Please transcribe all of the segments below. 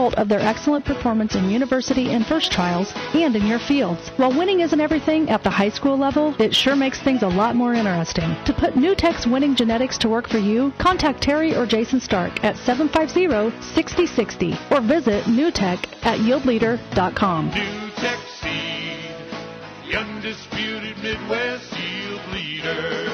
result of their excellent performance in university and first trials and in your fields. While winning isn't everything at the high school level, it sure makes things a lot more interesting. To put NewTek's winning genetics to work for you, contact Terry or Jason Stark at 750-6060 or visit NewTek at yieldleader.com. NewTek Seed, the undisputed Midwest yield leader.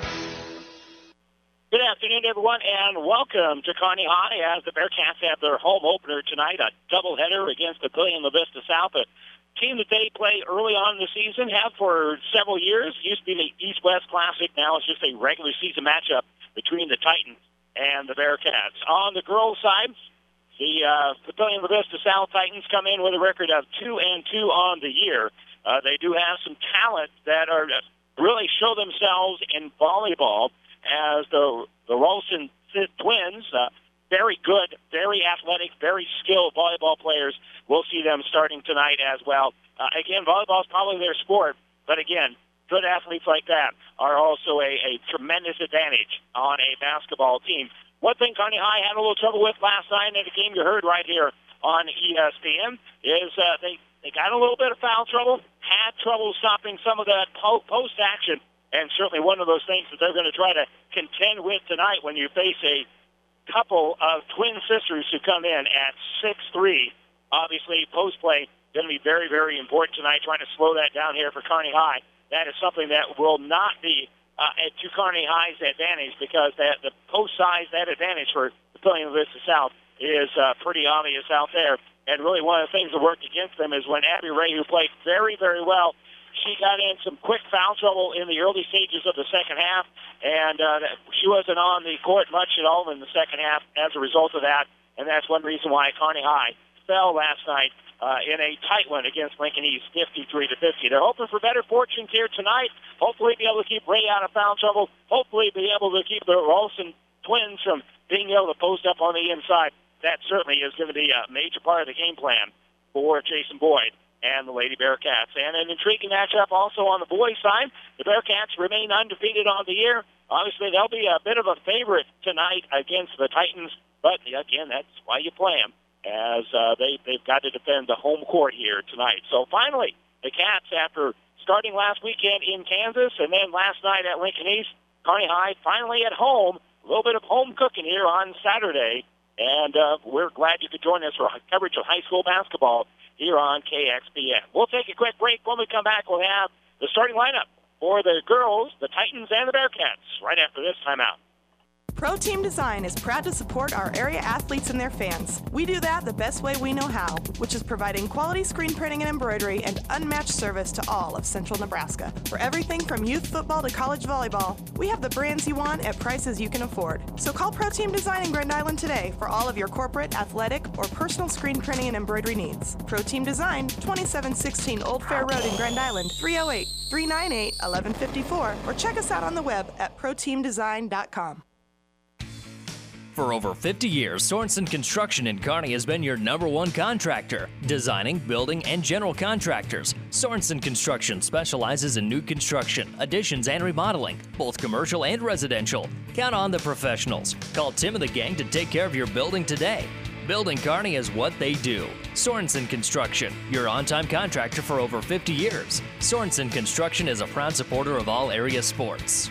Good afternoon, everyone, and welcome to Kearney High as the Bearcats have their home opener tonight, a doubleheader against the Papillion La Vista South, a team that they play early on in the season, have for several years. It used to be the East-West Classic. Now it's just a regular season matchup between the Titans and the Bearcats. On the girls' side, the Papillion La Vista South Titans come in with a record of 2-2 on the year. They do have some talent that are really show themselves in volleyball, as the Rolston twins, very good, very athletic, very skilled volleyball players. We'll see them starting tonight as well. Again, volleyball is probably their sport, but again, good athletes like that are also a tremendous advantage on a basketball team. One thing Kearney High had a little trouble with last night in the game you heard right here on ESPN is they got a little bit of foul trouble, had trouble stopping some of that post action. And certainly one of those things that they're going to try to contend with tonight when you face a couple of twin sisters who come in at 6'3". Obviously, post play going to be very, very important tonight, trying to slow that down here for Kearney High. That is something that will not be to Kearney High's advantage, because the post size, that advantage for the Papillion La Vista South is pretty obvious out there. And really one of the things that worked against them is when Abby Ray, who played very, very well, she got in some quick foul trouble in the early stages of the second half, and she wasn't on the court much at all in the second half as a result of that, and that's one reason why Kearney High fell last night in a tight one against Lincoln East, 53-50. They're hoping for better fortunes here tonight, hopefully be able to keep Ray out of foul trouble, hopefully be able to keep the Rolston twins from being able to post up on the inside. That certainly is going to be a major part of the game plan for Jason Boyd and the Lady Bearcats. And an intriguing matchup also on the boys' side. The Bearcats remain undefeated on the year. Obviously, they'll be a bit of a favorite tonight against the Titans, but again, that's why you play them, as they've got to defend the home court here tonight. So finally, the Cats, after starting last weekend in Kansas and then last night at Lincoln East, Kearney High finally at home. A little bit of home cooking here on Saturday, and we're glad you could join us for coverage of high school basketball here on KXPN. We'll take a quick break. When we come back, we'll have the starting lineup for the girls, the Titans, and the Bearcats right after this timeout. Pro Team Design is proud to support our area athletes and their fans. We do that the best way we know how, which is providing quality screen printing and embroidery and unmatched service to all of Central Nebraska. For everything from youth football to college volleyball, we have the brands you want at prices you can afford. So call Pro Team Design in Grand Island today for all of your corporate, athletic, or personal screen printing and embroidery needs. Pro Team Design, 2716 Old Fair Road in Grand Island, 308-398-1154, or check us out on the web at proteamdesign.com. For over 50 years, Sorensen Construction in Kearney has been your #1 contractor. Designing, building, and general contractors. Sorensen Construction specializes in new construction, additions, and remodeling, both commercial and residential. Count on the professionals. Call Tim and the gang to take care of your building today. Building Kearney is what they do. Sorensen Construction, your on-time contractor for over 50 years. Sorensen Construction is a proud supporter of all area sports.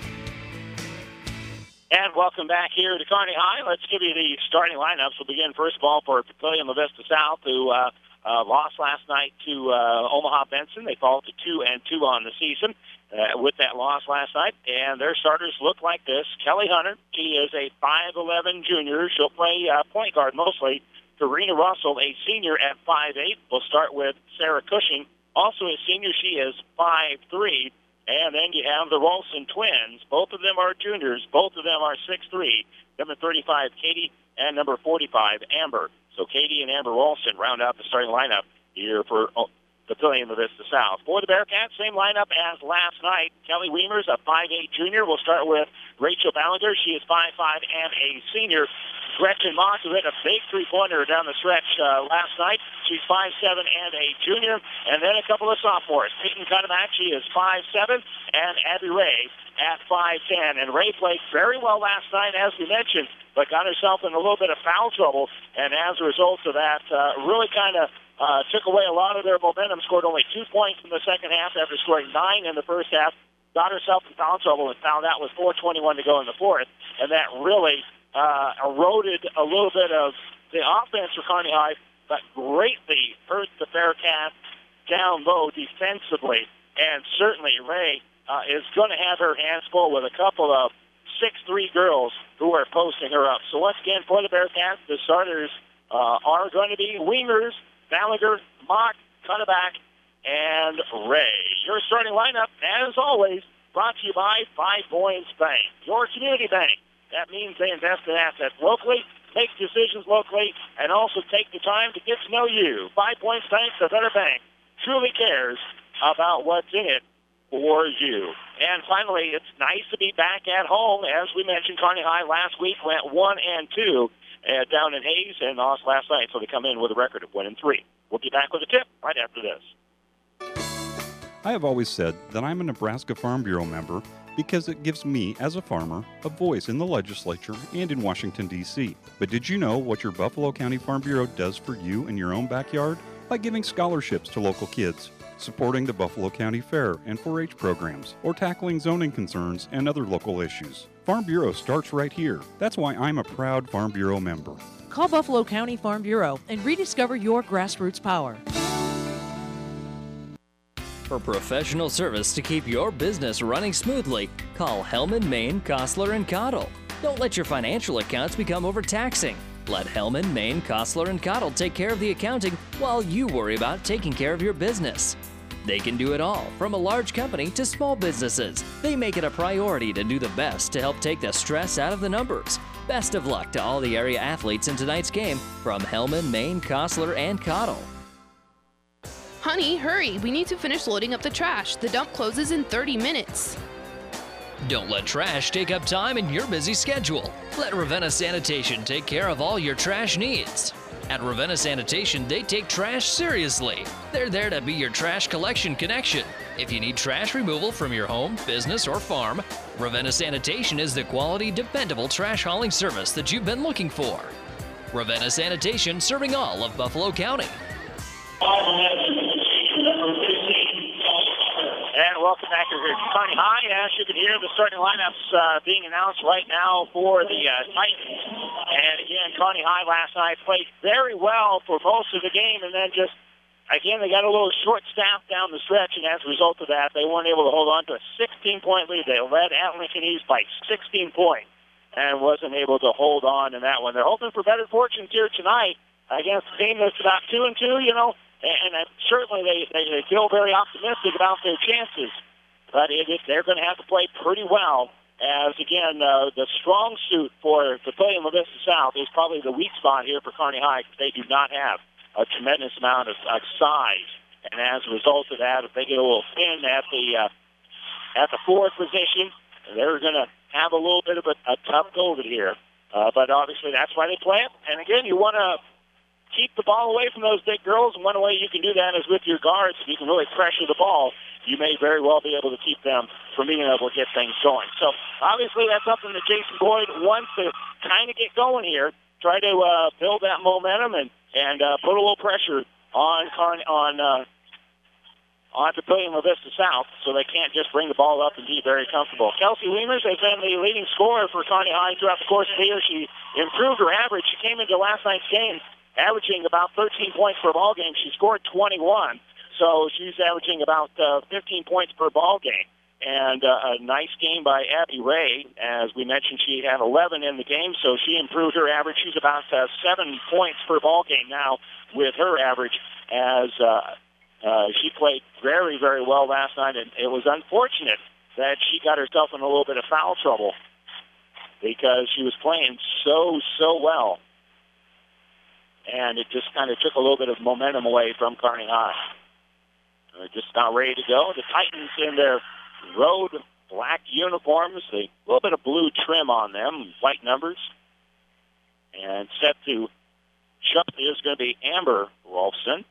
And welcome back here to Kearney High. Let's give you the starting lineups. We'll begin first of all for Papillion La Vista South, who lost last night to Omaha Benson. They fall to 2-2 on the season with that loss last night. And their starters look like this. Kelly Hunter, she is a 5'11 junior. She'll play point guard mostly. Karina Russell, a senior at 5'8. We'll start with Sarah Cushing, also a senior. She is 5'3". And then you have the Rolston twins. Both of them are juniors. Both of them are 6'3". Number 35, Katie, and number 45, Amber. So Katie and Amber Rolston round out the starting lineup here for Papillion La Vista South. For the Bearcats, same lineup as last night. Kelly Weimers, a 5'8 junior. We'll start with Rachel Ballinger. She is 5'5 and a senior. Gretchen Moss, who hit a big three-pointer down the stretch last night. She's 5'7 and a junior. And then a couple of sophomores. Peyton Cunningham, she is 5'7, and Abby Ray at 5'10. And Ray played very well last night, as we mentioned, but got herself in a little bit of foul trouble. And as a result of that, really kind of took away a lot of their momentum, scored only 2 points in the second half after scoring 9 in the first half. Got herself in foul trouble and found out with 4:21 to go in the fourth. And that really eroded a little bit of the offense for Kearney High, but greatly hurt the Bearcats down low defensively. And certainly Ray is going to have her hands full with a couple of 6'3 girls who are posting her up. So once again, for the Bearcats, the starters are going to be Weimers, Ballinger, Mock, Cunningham, and Ray. Your starting lineup, as always, brought to you by 5 Points Bank, your community bank. That means they invest in assets locally, make decisions locally, and also take the time to get to know you. 5 Points Bank, the better bank, truly cares about what's in it for you. And finally, it's nice to be back at home. As we mentioned, Kearney High last week went 1-2 down in Hayes and lost last night, so they come in with a record of 1-3. We'll be back with a tip right after this. I have always said that I'm a Nebraska Farm Bureau member because it gives me, as a farmer, a voice in the legislature and in Washington, D.C. But did you know what your Buffalo County Farm Bureau does for you in your own backyard? By giving scholarships to local kids, supporting the Buffalo County Fair and 4-H programs, or tackling zoning concerns and other local issues. Farm Bureau starts right here. That's why I'm a proud Farm Bureau member. Call Buffalo County Farm Bureau and rediscover your grassroots power. For professional service to keep your business running smoothly, call Hellman, Maine, Kostler & Cottle. Don't let your financial accounts become overtaxing. Let Hellman, Maine, Kostler & Cottle take care of the accounting while you worry about taking care of your business. They can do it all, from a large company to small businesses. They make it a priority to do the best to help take the stress out of the numbers. Best of luck to all the area athletes in tonight's game from Hellman, Maine, Kostler & Cottle. Honey, hurry. We need to finish loading up the trash. The dump closes in 30 minutes. Don't let trash take up time in your busy schedule. Let Ravenna Sanitation take care of all your trash needs. At Ravenna Sanitation, they take trash seriously. They're there to be your trash collection connection. If you need trash removal from your home, business, or farm, Ravenna Sanitation is the quality, dependable trash hauling service that you've been looking for. Ravenna Sanitation, serving all of Buffalo County. And welcome back to Kearney High. As you can hear, the starting lineups being announced right now for the Titans. And again, Kearney High last night played very well for most of the game, and then just, again, they got a little short-staffed down the stretch, and as a result of that, they weren't able to hold on to a 16-point lead. They led at Lincoln East by 16 points and wasn't able to hold on in that one. They're hoping for better fortunes here tonight against a team that's about 2-2, you know. And certainly they feel very optimistic about their chances. But they're going to have to play pretty well as, again, the strong suit for Papillion La Vista South is probably the weak spot here for Kearney High because they do not have a tremendous amount of size. And as a result of that, if they get a little thin at the fourth position, they're going to have a little bit of a tough go of it here. But obviously that's why they play it. And, again, you want to keep the ball away from those big girls, and one way you can do that is with your guards. If you can really pressure the ball, you may very well be able to keep them from being able to get things going. So, obviously, that's something that Jason Boyd wants to kind of get going here, try to build that momentum and put a little pressure on Papillion La Vista South so they can't just bring the ball up and be very comfortable. Kelsey Weimers has been the leading scorer for Kearney High throughout the course of the year. She improved her average. She came into last night's game averaging about 13 points per ball game. She scored 21, so she's averaging about 15 points per ball game. And a nice game by Abby Ray. As we mentioned, she had 11 in the game, so she improved her average. She's about 7 points per ball game now with her average, as she played very, very well last night. And it was unfortunate that she got herself in a little bit of foul trouble because she was playing so well. And it just kind of took a little bit of momentum away from Kearney High. They're just about ready to go. The Titans in their road black uniforms, a little bit of blue trim on them, white numbers. And set to jump is going to be Amber Rolfson.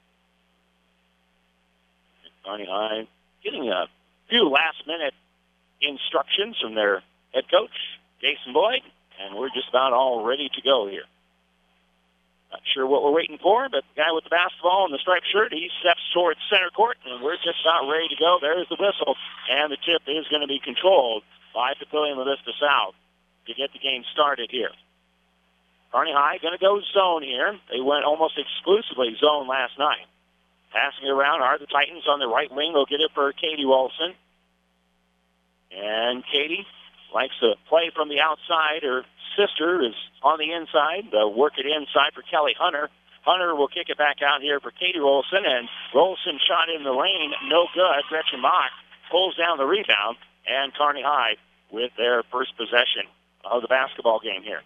Kearney High getting a few last-minute instructions from their head coach, Jason Boyd, and we're just about all ready to go here. Not sure what we're waiting for, but the guy with the basketball and the striped shirt, he steps towards center court, and we're just about ready to go. There's the whistle, and the tip is going to be controlled by Papillion La Vista South to get the game started here. Kearney High going to go zone here. They went almost exclusively zone last night. Passing it around are the Titans on the right wing. They'll get it for Katie Wilson. And Katie likes to play from the outside. Her sister is on the inside. They'll work it inside for Kelly Hunter. Hunter will kick it back out here for Katie Rolson, and Rolson shot in the lane, no good. Gretchen Mock pulls down the rebound, and Kearney High with their first possession of the basketball game here.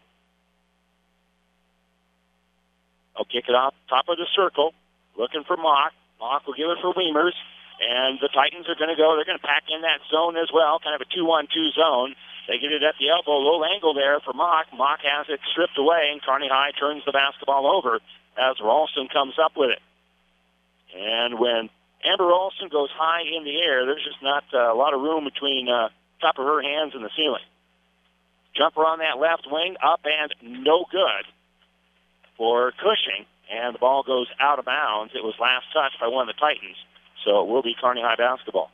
They'll kick it off top of the circle, looking for Mock. Mock will give it for Weimers, and the Titans are going to go. They're going to pack in that zone as well, kind of a 2-1-2 zone. They get it at the elbow, low angle there for Mock. Mock has it stripped away, and Kearney High turns the basketball over as Ralston comes up with it. And when Amber Ralston goes high in the air, there's just not a lot of room between top of her hands and the ceiling. Jumper on that left wing, up and no good for Cushing, and the ball goes out of bounds. It was last touched by one of the Titans, so it will be Kearney High basketball.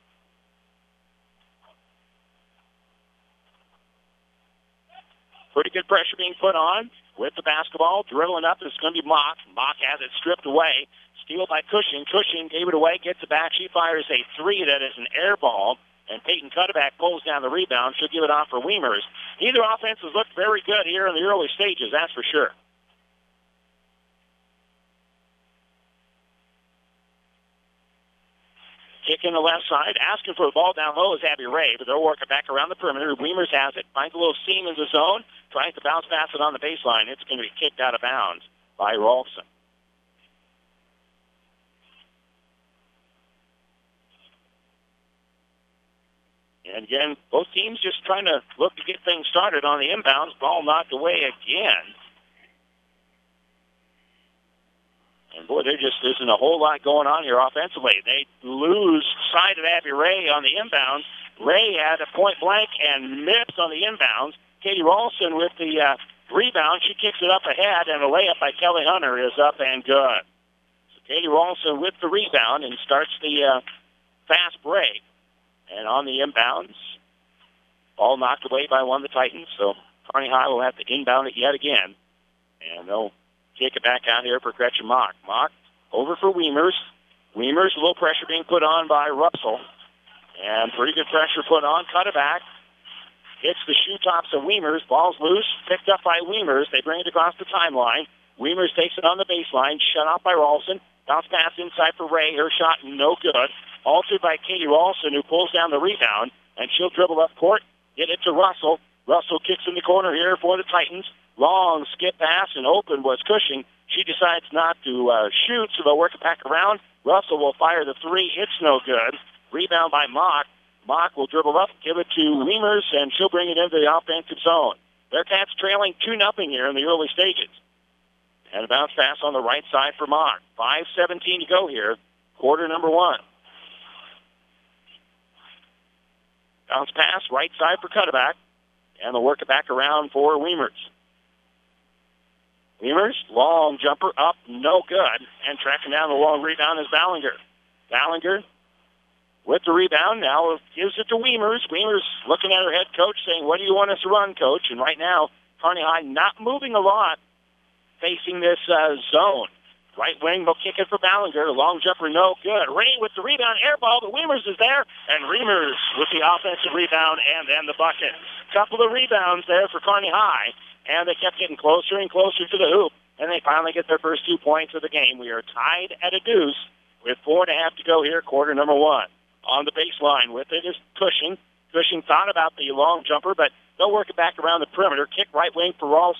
Pretty good pressure being put on with the basketball. Dribbling up is going to be Mock. Mock has it stripped away. Steal by Cushing. Cushing gave it away, gets it back. She fires a three that is an air ball, and Peyton Cutterback pulls down the rebound. She'll give it off for Weimers. Neither offense has looked very good here in the early stages, that's for sure. Kick in the left side. Asking for the ball down low is Abby Ray, but they'll work it back around the perimeter. Weimers has it. Finds a little seam in the zone. Tries to bounce pass it on the baseline. It's going to be kicked out of bounds by Rolfson. And again, both teams just trying to look to get things started on the inbounds. Ball knocked away again. And boy, there just isn't a whole lot going on here offensively. They lose sight of Abby Ray on the inbounds. Ray had a point blank and missed on the inbounds. Katie Ralston with the rebound. She kicks it up ahead, and a layup by Kelly Hunter is up and good. So Katie Ralston with the rebound and starts the fast break. And on the inbounds, ball knocked away by one of the Titans. So Kearney High will have to inbound it yet again. And they'll kick it back out here for Gretchen Mock. Mock over for Weimers. Weimers, a little pressure being put on by Russell. And pretty good pressure put on. Cut it back. Hits the shoe tops of Weimers. Ball's loose. Picked up by Weimers. They bring it across the timeline. Weimers takes it on the baseline. Shut off by Ralston. Bounce pass inside for Ray. Her shot no good. Altered by Katie Ralston, who pulls down the rebound. And she'll dribble up court. Get it to Russell. Russell kicks in the corner here for the Titans. Long skip pass and open was Cushing. She decides not to shoot, so they'll work it back around. Russell will fire the three. It's no good. Rebound by Mock. Mock will dribble up, give it to Weimers, and she'll bring it into the offensive zone. Bearcats trailing 2-0 here in the early stages. And a bounce pass on the right side for Mock. 5:17 to go here, quarter number one. Bounce pass, right side for Cutterback, and they'll work it back around for Weimers. Weimers, long jumper up, no good, and tracking down the long rebound is Ballinger. Ballinger with the rebound now gives it to Weimers. Weimers looking at her head coach saying, what do you want us to run, coach? And right now, Kearney High not moving a lot facing this zone. Right wing will kick it for Ballinger. Long jumper, no good. Ray with the rebound, air ball, but Weimers is there, and Weimers with the offensive rebound and then the bucket. Couple of rebounds there for Kearney High, and they kept getting closer and closer to the hoop, and they finally get their first 2 points of the game. We are tied at a deuce with 4.5 to go here, quarter number one. On the baseline with it is Cushing. Cushing thought about the long jumper, but they'll work it back around the perimeter. Kick right wing for Ralston.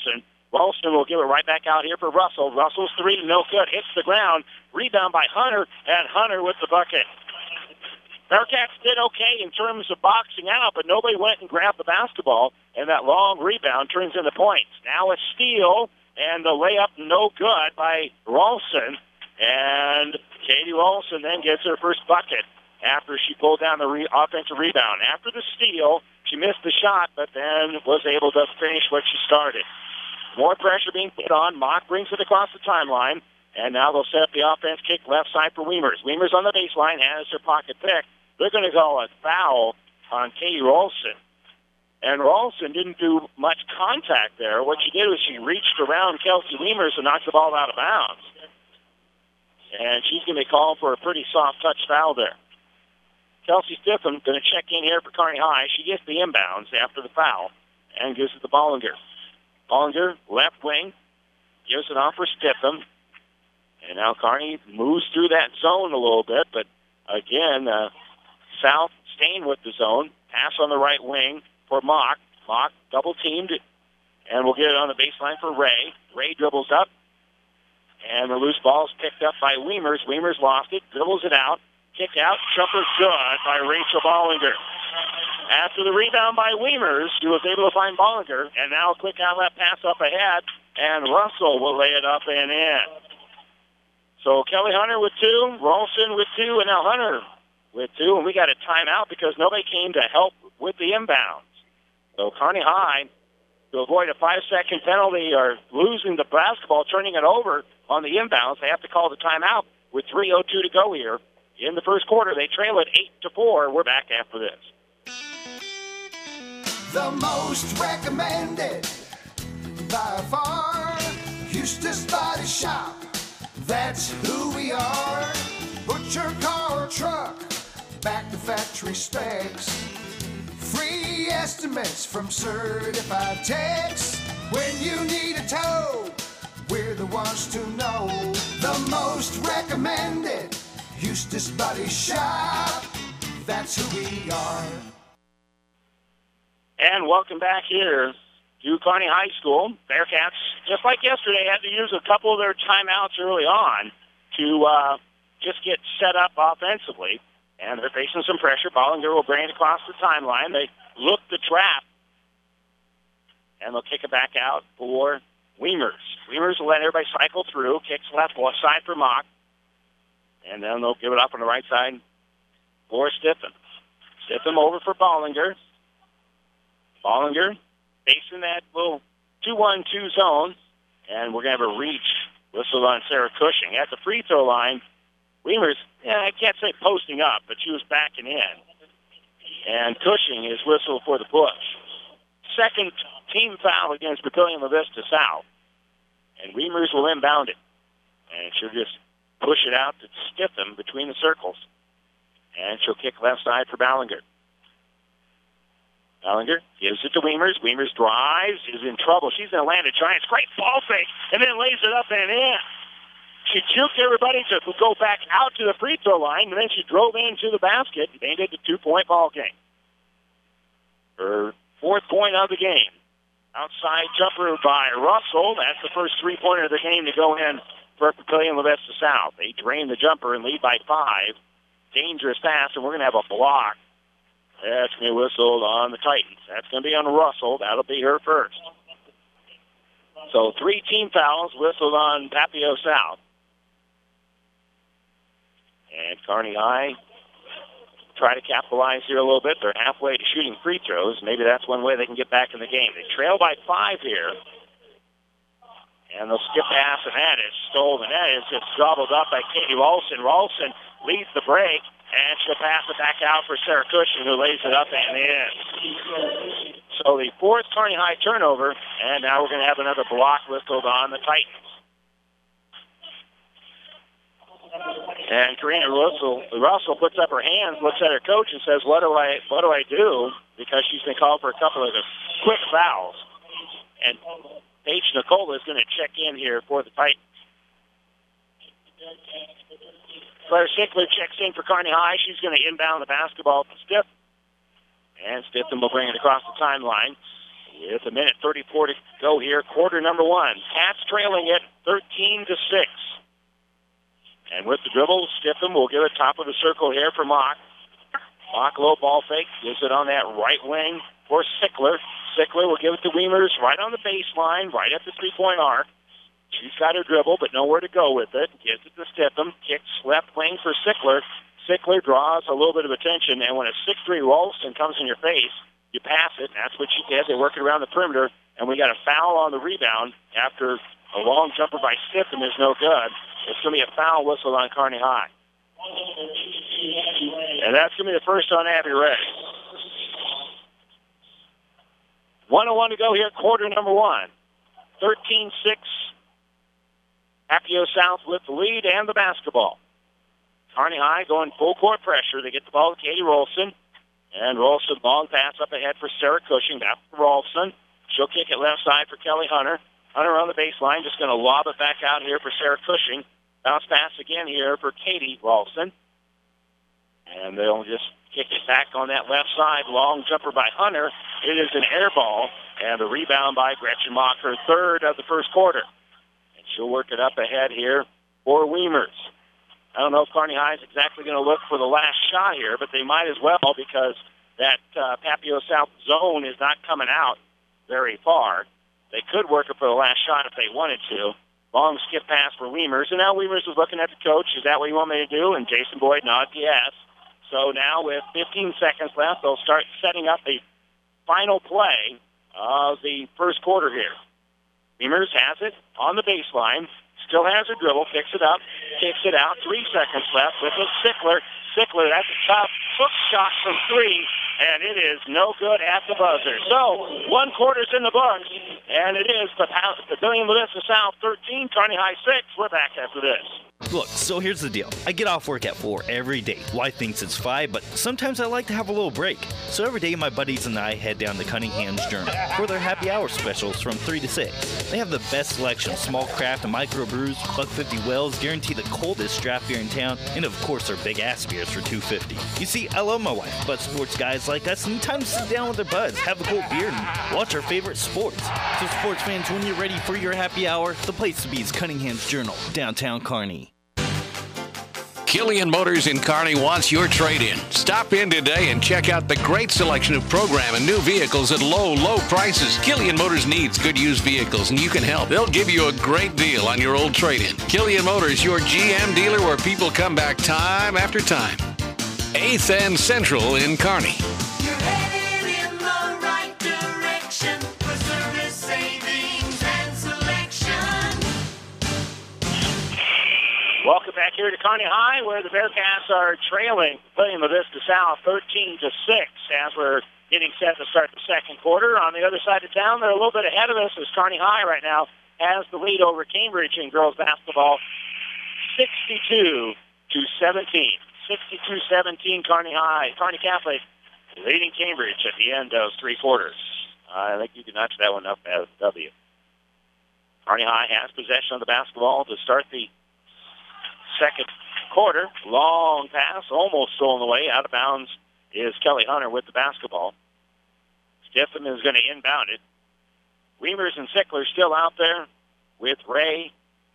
Ralston will give it right back out here for Russell. Russell's three, no good. Hits the ground. Rebound by Hunter, and Hunter with the bucket. Bearcats did okay in terms of boxing out, but nobody went and grabbed the basketball, and that long rebound turns into points. Now a steal, and the layup no good by Ralston, and Katie Ralston then gets her first bucket after she pulled down the offensive rebound. After the steal, she missed the shot, but then was able to finish what she started. More pressure being put on. Mock brings it across the timeline, and now they'll set up the offense kick left side for Wiemers. Wiemers on the baseline has her pocket pick. They're going to call a foul on Katie Ralston. And Ralston didn't do much contact there. What she did was she reached around Kelsey Wiemers and knocked the ball out of bounds. And she's going to be called for a pretty soft touch foul there. Kelsey Stitham going to check in here for Kearney High. She gets the inbounds after the foul and gives it to Bollinger. Bollinger, left wing, gives it off for Stitham. And now Kearney moves through that zone a little bit, but again, South staying with the zone. Pass on the right wing for Mock. Mock double-teamed, and we'll get it on the baseline for Ray. Ray dribbles up, and the loose ball is picked up by Wiemers. Wiemers lost it, dribbles it out, kicked out, jumper good by Rachel Bollinger. After the rebound by Wiemers, she was able to find Bollinger, and now a quick outlet pass up ahead, and Russell will lay it up and in. So Kelly Hunter with two, Ralston with two, and now Hunter with two, and we got a timeout because nobody came to help with the inbounds. So Kearney High, to avoid a 5-second penalty or losing the basketball, turning it over on the inbounds, they have to call the timeout with 3:02 to go here. In the first quarter, they trail it 8-4. We're back after this. The most recommended by far, Eustace Body Shop. That's who we are. Put your car or truck back to factory specs. Free estimates from certified techs. When you need a tow, we're the ones to know. The most recommended Eustace Body Shop. That's who we are. And welcome back here to Kearney High School. Bearcats, just like yesterday, had to use a couple of their timeouts early on to just get set up offensively. And they're facing some pressure. Bollinger will bring it across the timeline. They look the trap. And they'll kick it back out for Wiemers. Wiemers will let everybody cycle through. Kicks left side for Mock. And then they'll give it up on the right side for Stitham. Stitham over for Bollinger. Bollinger facing that little 2-1-2 zone. And we're going to have a reach whistled on Sarah Cushing. At the free throw line, Wiemers, I can't say posting up, but she was backing in. And Cushing is whistled for the push. Second team foul against Papillion La Vista South. And Wiemers will inbound it. And she'll just push it out to Stitham between the circles. And she'll kick left side for Ballinger. Ballinger gives it to Wiemers. Wiemers drives, is in trouble. She's going to land a giant. Great ball fake, and then lays it up and in. She juked everybody to go back out to the free throw line, and then she drove into the basket and made it a 2-point ball game. Her fourth point of the game. Outside jumper by Russell. That's the first three-pointer of the game to go in for Papillion La Vista South. They drain the jumper and lead by 5. Dangerous pass, and we're going to have a block. That's going to be whistled on the Titans. That's going to be on Russell. That'll be her first. So 3 team fouls whistled on Papio South. And Kearney High try to capitalize here a little bit. They're halfway to shooting free throws. Maybe that's one way they can get back in the game. They trail by 5 here. And they'll skip pass, and that is stolen. That is just gobbled up by Katie Ralston. Ralston leads the break, and she'll pass it back out for Sarah Cushing, who lays it up and in. So the fourth Kearney High turnover, and now we're going to have another block whistled on the Titans. And Karina Russell puts up her hands, looks at her coach, and says, "What do I do?" Because she's been called for a couple of quick fouls. And Paige Nicola is going to check in here for the Titans. Claire Sickler checks in for Kearney High. She's going to inbound the basketball to Stitham. And Stitham will bring it across the timeline. With a minute 34 to go here, quarter number one. Cats trailing it 13-6. And with the dribble, Stiffham will give it top of the circle here for Mock. Mock low ball fake, gives it on that right wing for Sickler. Sickler will give it to Weimers right on the baseline, right at the three-point arc. She's got her dribble, but nowhere to go with it. Gives it to Stiffham. Kicks left wing for Sickler. Sickler draws a little bit of attention, and when a 6'3" Ralston comes in your face, you pass it, and that's what she did. They work it around the perimeter, and we got a foul on the rebound after a long jumper by Stiffham is no good. It's going to be a foul whistle on Kearney High. And that's going to be the first on Abby Ray. 1:01 to go here, quarter number one. 13-6. Papio South with the lead and the basketball. Kearney High going full court pressure. They get the ball to Katie Rolston. And Rolston, long pass up ahead for Sarah Cushing. Back for Rolston. She'll kick it left side for Kelly Hunter. Hunter on the baseline, just going to lob it back out here for Sarah Cushing. Bounce pass again here for Katie Rolston. And they'll just kick it back on that left side. Long jumper by Hunter. It is an air ball. And the rebound by Gretchen Mock, her third of the first quarter. And she'll work it up ahead here for Weimers. I don't know if Kearney High is exactly going to look for the last shot here, but they might as well because that Papio South zone is not coming out very far. They could work it for the last shot if they wanted to. Long skip pass for Weimers, and now Weimers is looking at the coach. Is that what you want me to do? And Jason Boyd nods yes. So now with 15 seconds left, they'll start setting up the final play of the first quarter here. Weimers has it on the baseline. Still has her dribble, picks it up, kicks it out. 3 seconds left with it. Sickler. Sickler, that's a tough hook shot from three, and it is no good at the buzzer. So, 1 quarter's in the books, and it is the Pavilion Lavista South 13, Kearney High 6. We're back after this. Look, so here's the deal. I get off work at 4 every day. Wife thinks it's 5, but sometimes I like to have a little break. So every day my buddies and I head down to Cunningham's Journal for their happy hour specials from 3 to 6. They have the best selection of small craft and micro brews, $1.50 wells, guarantee the coldest draft beer in town, and of course their big ass beers for $2.50. You see, I love my wife, but sports guys like us need time to sit down with their buds, have a cold beer, and watch our favorite sports. So sports fans, when you're ready for your happy hour, the place to be is Cunningham's Journal, downtown Kearney. Killian Motors in Kearney wants your trade-in. Stop in today and check out the great selection of program and new vehicles at low, low prices. Killian Motors needs good used vehicles, and you can help. They'll give you a great deal on your old trade-in. Killian Motors, your GM dealer where people come back time after time. 8th and Central in Kearney. You're headed in the right direction for service, savings, and selection. Welcome back here to Kearney High, where the Bearcats are trailing Pavilion Lavista South 13-6 as we're getting set to start the second quarter. On the other side of town, they're a little bit ahead of us as Kearney High right now has the lead over Cambridge in girls basketball, 62-17. 62-17, Kearney Catholic leading Cambridge at the end of 3 quarters. I think you can notch that one up as a W. Kearney High has possession of the basketball to start the second quarter. Long pass, almost stolen away. Out of bounds is Kelly Hunter with the basketball. Stiffham is going to inbound it. Weimers and Sickler still out there with Ray.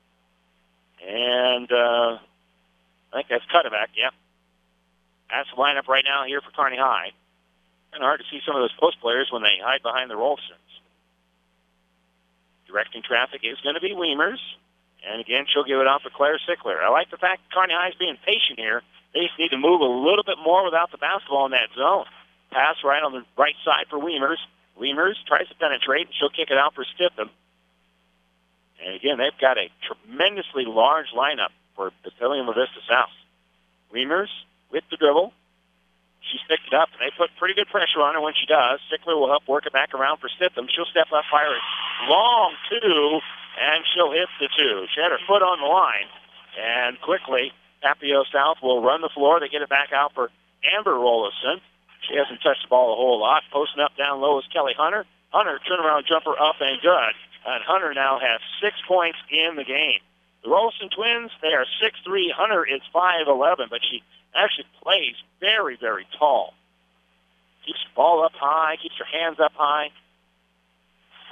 And I think that's Cutterback, yeah. That's the lineup right now here for Kearney High. Kind of hard to see some of those post players when they hide behind the Rolstons. Directing traffic is going to be Weimers. And again, she'll give it off to Claire Sickler. I like the fact that Kearney High is being patient here. They just need to move a little bit more without the basketball in that zone. Pass right on the right side for Weimers. Weimers tries to penetrate, and she'll kick it out for Stiffham. And again, they've got a tremendously large lineup for Pavilion Lavista South. Weimers with the dribble. She's picked it up, and they put pretty good pressure on her when she does. Sickler will help work it back around for Stiffham. She'll step up, fire it long two, and she'll hit the two. She had her foot on the line, and quickly, Papio South will run the floor. They get it back out for Amber Rollison. She hasn't touched the ball a whole lot. Posting up down low is Kelly Hunter. Hunter, turnaround jumper up and good. And Hunter now has 6 points in the game. The Rollison twins, they are 6'3". Hunter is 5'11", but she actually plays very, very tall. Keeps the ball up high, keeps her hands up high.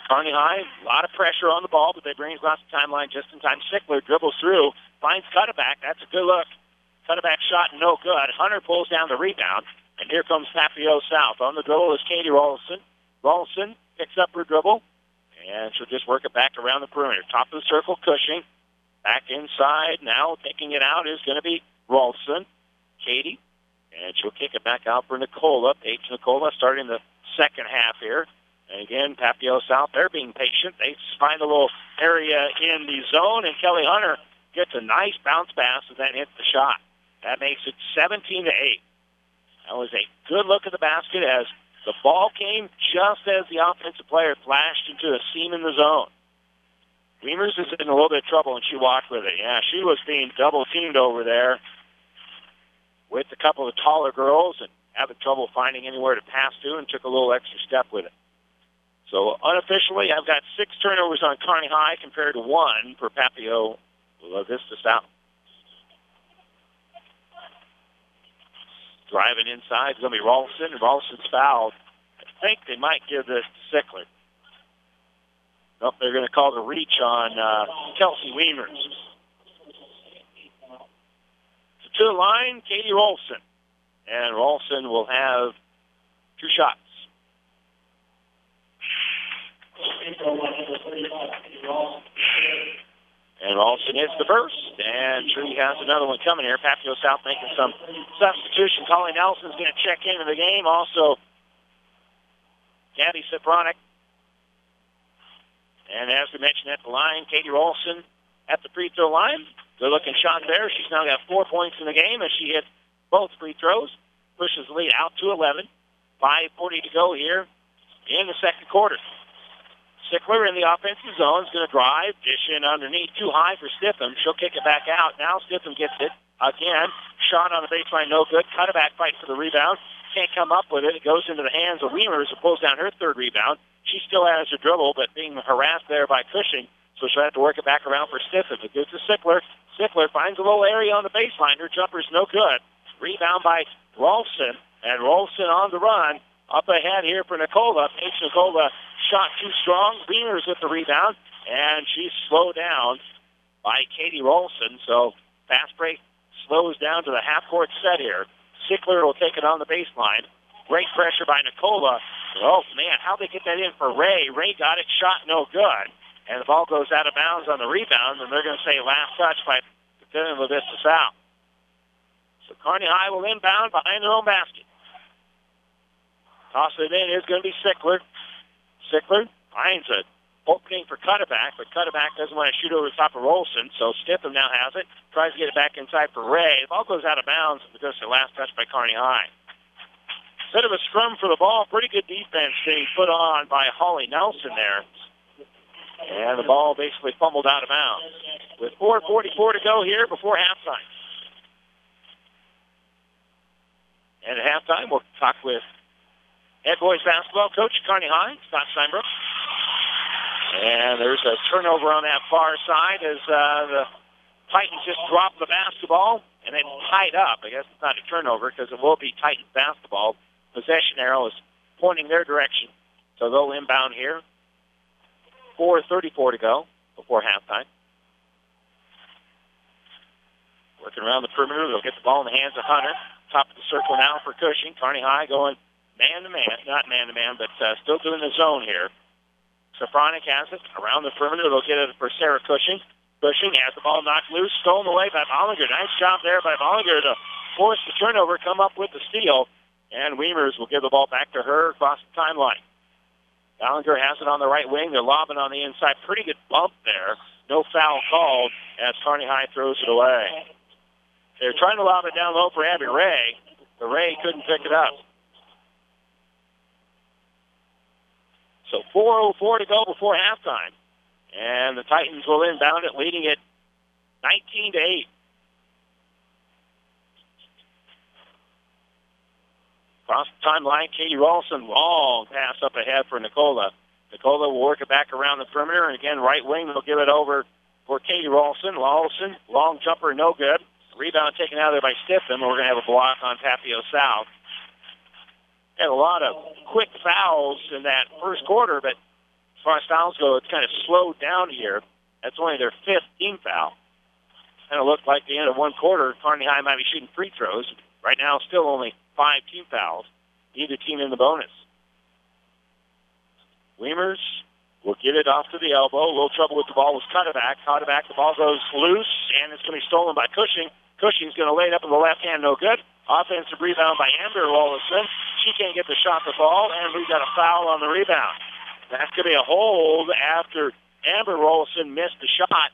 Kearney High, a lot of pressure on the ball, but they bring it across the timeline just in time. Sickler dribbles through, finds Cutterback. That's a good look. Cutterback shot no good. Hunter pulls down the rebound, and here comes Papio South. On the dribble is Katie Rawlson. Rawlson picks up her dribble, and she'll just work it back around the perimeter. Top of the circle, Cushing. Back inside now, taking it out is going to be Rawlson. Katie, and she'll kick it back out for Nicola. Paige Nicola starting the second half here. And again, Papio South, they're being patient. They find a little area in the zone, and Kelly Hunter gets a nice bounce pass and then hits the shot. That makes it 17-8. That was a good look at the basket as the ball came just as the offensive player flashed into a seam in the zone. Weimers is in a little bit of trouble, and she walked with it. Yeah, she was being double-teamed over there with a couple of taller girls and having trouble finding anywhere to pass to and took a little extra step with it. So unofficially, I've got 6 turnovers on Kearney High compared to 1 for Papio La Vista South. Driving inside is going to be Rawlson, and Rawlson's fouled. I think they might give this to Sickler. Nope, they're going to call the reach on Kelsey Weimers. So to the line, Katie Rawlson. And Rawlson will have 2 shots. And Rawlson hits the first, and Tree has another one coming here. Papio South making some substitution. Collie Nelson's going to check into the game. Also, Gabby Sipronic. And as we mentioned at the line, Katie Rawlson at the free throw line. Good-looking shot there. She's now got 4 points in the game as she hit both free throws. Pushes the lead out to 11. 5:40 to go here in the second quarter. Sickler in the offensive zone is going to drive, dish in underneath, too high for Stiffham. She'll kick it back out. Now Stiffham gets it again. Shot on the baseline, no good. Cutterback fight for the rebound. Can't come up with it. It goes into the hands of Weimers, who pulls down her third rebound. She still has her dribble, but being harassed there by Cushing, so she'll have to work it back around for Stiffham. It goes to Sickler. Sickler finds a little area on the baseline. Her jumper's no good. Rebound by Rawlson, and Rawlson on the run. Up ahead here for Nicola. Paige Nicola shot too strong. Weimers with the rebound, and she's slowed down by Katie Rawlson. So fast break slows down to the half-court set here. Sickler will take it on the baseline. Great pressure by Nicola. Oh, man, how'd they get that in for Ray? Ray got it, shot no good. And the ball goes out of bounds on the rebound, and they're going to say last touch by defending La Vista South. So Kearney High will inbound behind their own basket. Toss it in is going to be Sickler. Sickler finds an opening for Cutterback, but Cutterback doesn't want to shoot over the top of Rawlson, so Stiffham now has it. Tries to get it back inside for Ray. The ball goes out of bounds because the last touch by Kearney High. Instead of a scrum for the ball, pretty good defense being put on by Holly Nelson there. And the ball basically fumbled out of bounds. With 4:44 to go here before halftime. And at halftime, we'll talk with head boys basketball coach Kearney High, Scott Steinbrook. And there's a turnover on that far side as the Titans just dropped the basketball and then tied up. I guess it's not a turnover because it will be Titans basketball. Possession arrow is pointing their direction. So they'll inbound here. 4:34 to go before halftime. Working around the perimeter. They'll get the ball in the hands of Hunter. Top of the circle now for Cushing. Kearney High going man-to-man. Not man-to-man, but still doing the zone here. Safronic has it around the perimeter. They'll get it for Sarah Cushing. Cushing has the ball knocked loose. Stolen away by Bollinger. Nice job there by Bollinger to force the turnover, come up with the steal. And Weimers will give the ball back to her across the timeline. Ballinger has it on the right wing. They're lobbing on the inside. Pretty good bump there. No foul called as Kearney High throws it away. They're trying to lob it down low for Abby Ray, but Ray couldn't pick it up. So 4:04 to go before halftime. And the Titans will inbound it, leading it 19-8. Across the timeline, Katie Rawlson, long pass up ahead for Nicola. Nicola will work it back around the perimeter, and again, right wing, they'll give it over for Katie Rawlson. Rawlson, long jumper, no good. Rebound taken out of there by Stiffham, and we're going to have a block on Papio South. Had a lot of quick fouls in that first quarter, but far as fouls go, it's kind of slowed down here. That's only their 5th team foul. Kind of looked like the end of one quarter, Kearney High might be shooting free throws. Right now, still only 5 team fouls. Either team in the bonus. Weimers will get it off to the elbow. A little trouble with the ball was Cutterback. Cutterback, the ball goes loose, and it's going to be stolen by Cushing. Cushing's going to lay it up in the left hand, no good. Offensive rebound by Amber Rollison. She can't get the shot to fall, and we've got a foul on the rebound. That's going to be a hold after Amber Rollison missed the shot.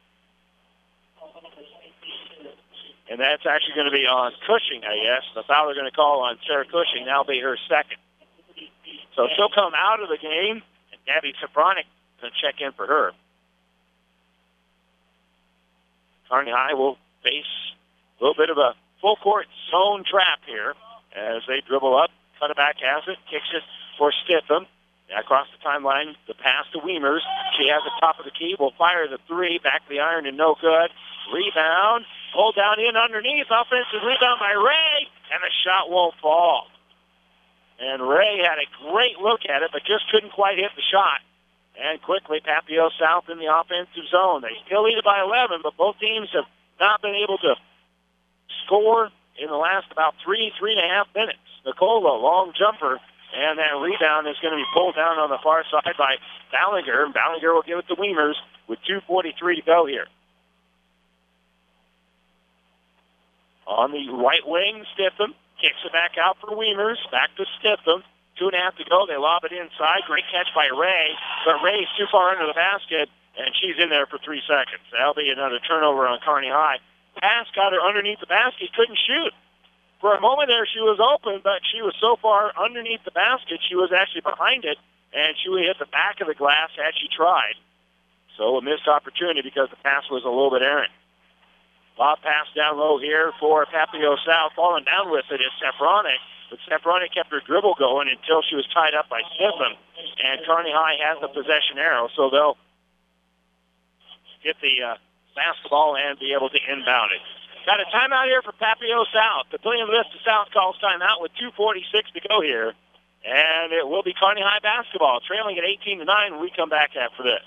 And that's actually going to be on Cushing, I guess. The foul they're going to call on Sarah Cushing. That'll be her second. So she'll come out of the game, and Gabby Safronic is going to check in for her. Kearney High will face a little bit of a full-court zone trap here as they dribble up. Cutterback has it, kicks it for Stitham. Across the timeline, the pass to Weimers. She has the top of the key. Will fire the three. Back to the iron and no good. Rebound. Pulled down in underneath. Offensive rebound by Ray. And the shot won't fall. And Ray had a great look at it, but just couldn't quite hit the shot. And quickly, Papio South in the offensive zone. They still lead it by 11, but both teams have not been able to score in the last about 3.5 minutes. Nicola, long jumper. And that rebound is going to be pulled down on the far side by Ballinger. Ballinger will give it to Weimers with 2:43 to go here. On the right wing, Stitham kicks it back out for Weimers. Back to Stitham. 2.5 to go. They lob it inside. Great catch by Ray. But Ray's too far under the basket, and she's in there for 3 seconds. That'll be another turnover on Kearney High. Pass got her underneath the basket. Couldn't shoot. For a moment there, she was open, but she was so far underneath the basket, she was actually behind it, and she would hit the back of the glass had she tried. So a missed opportunity because the pass was a little bit errant. Lob pass down low here for Papio South. Falling down with it is Safronic, but Safronic kept her dribble going until she was tied up by Stitham, and Kearney High has the possession arrow, so they'll get the basketball and be able to inbound it. Got a timeout here for Papio South. Papillion Vista South calls timeout with 2:46 to go here. And it will be Kearney High basketball, trailing at 18-9 when we come back after this.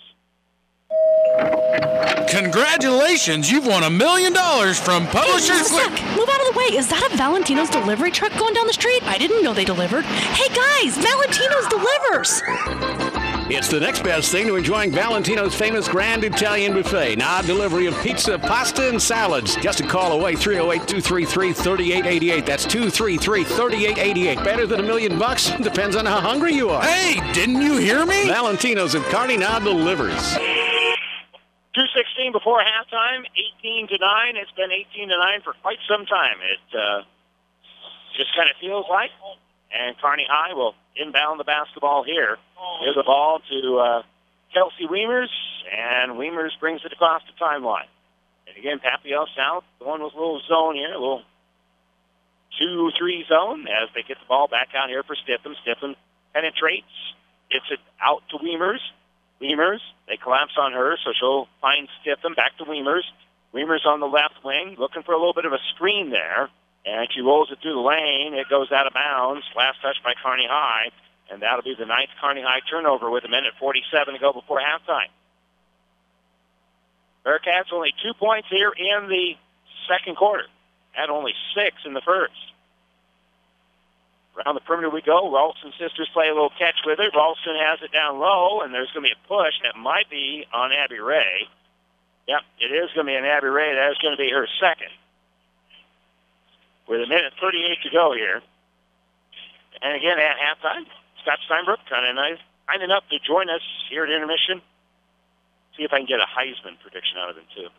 Congratulations, you've won $1 million from Publishers. Hey, move out of the way. Is that a Valentino's delivery truck going down the street? I didn't know they delivered. Hey guys, Valentino's delivers. It's the next best thing to enjoying Valentino's famous Grand Italian Buffet. Now delivery of pizza, pasta, and salads. Just a call away, 308-233-3888. That's 233-3888. Better than $1 million? Depends on how hungry you are. Hey, didn't you hear me? Valentino's of Kearney now delivers. 2:16 before halftime, 18-9. It's been 18-9 for quite some time. It just kind of feels like. And Kearney High will inbound the basketball here. Here's the ball to Kelsey Weimers, and Weimers brings it across the timeline. And again, Papio South going with a little zone here, a little 2-3 zone as they get the ball back out here for Stitham. Stitham penetrates, gets it out to Weimers. Weimers, they collapse on her, so she'll find Stitham back to Weimers. Weimers on the left wing, looking for a little bit of a screen there. And she rolls it through the lane. It goes out of bounds. Last touch by Kearney High. And that'll be the 9th Kearney High turnover with 1:47 to go before halftime. Bearcats only 2 points here in the second quarter. Had only 6 in the first. Around the perimeter we go. Ralston sisters play a little catch with it. Ralston has it down low, and there's going to be a push that might be on Abby Ray. Yep, it is going to be on Abby Ray. That is going to be her second. With 1:38 to go here. And again, at halftime, Scott Steinbrook, kind enough to join us here at intermission. See if I can get a Heisman prediction out of him, too.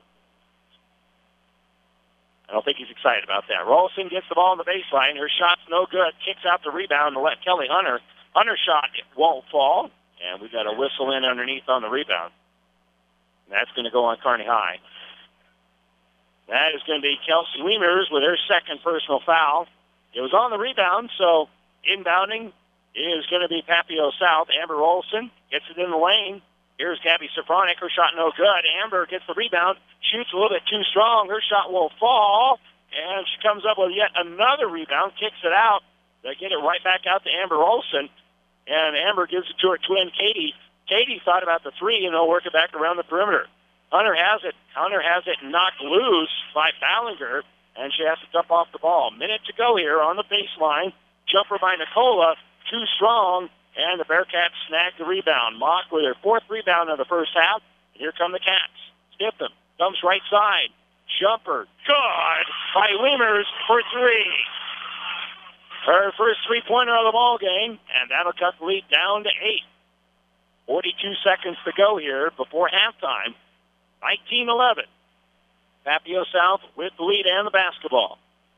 I don't think he's excited about that. Rolson gets the ball on the baseline. Her shot's no good. Kicks out the rebound to let Kelly Hunter. Hunter's shot won't fall. And we've got a whistle in underneath on the rebound. And that's going to go on Kearney High. That is going to be Kelsey Weimers with her second personal foul. It was on the rebound, so inbounding is going to be Papio South. Amber Olson gets it in the lane. Here's Gabby Safronic. Her shot no good. Amber gets the rebound, shoots a little bit too strong. Her shot will fall, and she comes up with yet another rebound, kicks it out. They get it right back out to Amber Olson, and Amber gives it to her twin, Katie. Katie thought about the three, and they'll work it back around the perimeter. Hunter has it. Hunter has it knocked loose by Ballinger, and she has to dump off the ball. Minute to go here on the baseline. Jumper by Nicola, too strong, and the Bearcats snag the rebound. Mock with her fourth rebound of the first half. And here come the Cats. Stiffen dumps right side. Jumper, good, by Wiemers for three. Her first three-pointer of the ball game, and that'll cut the lead down to 8. 42 seconds to go here before halftime. 19-11. Papio South with the lead and the basketball.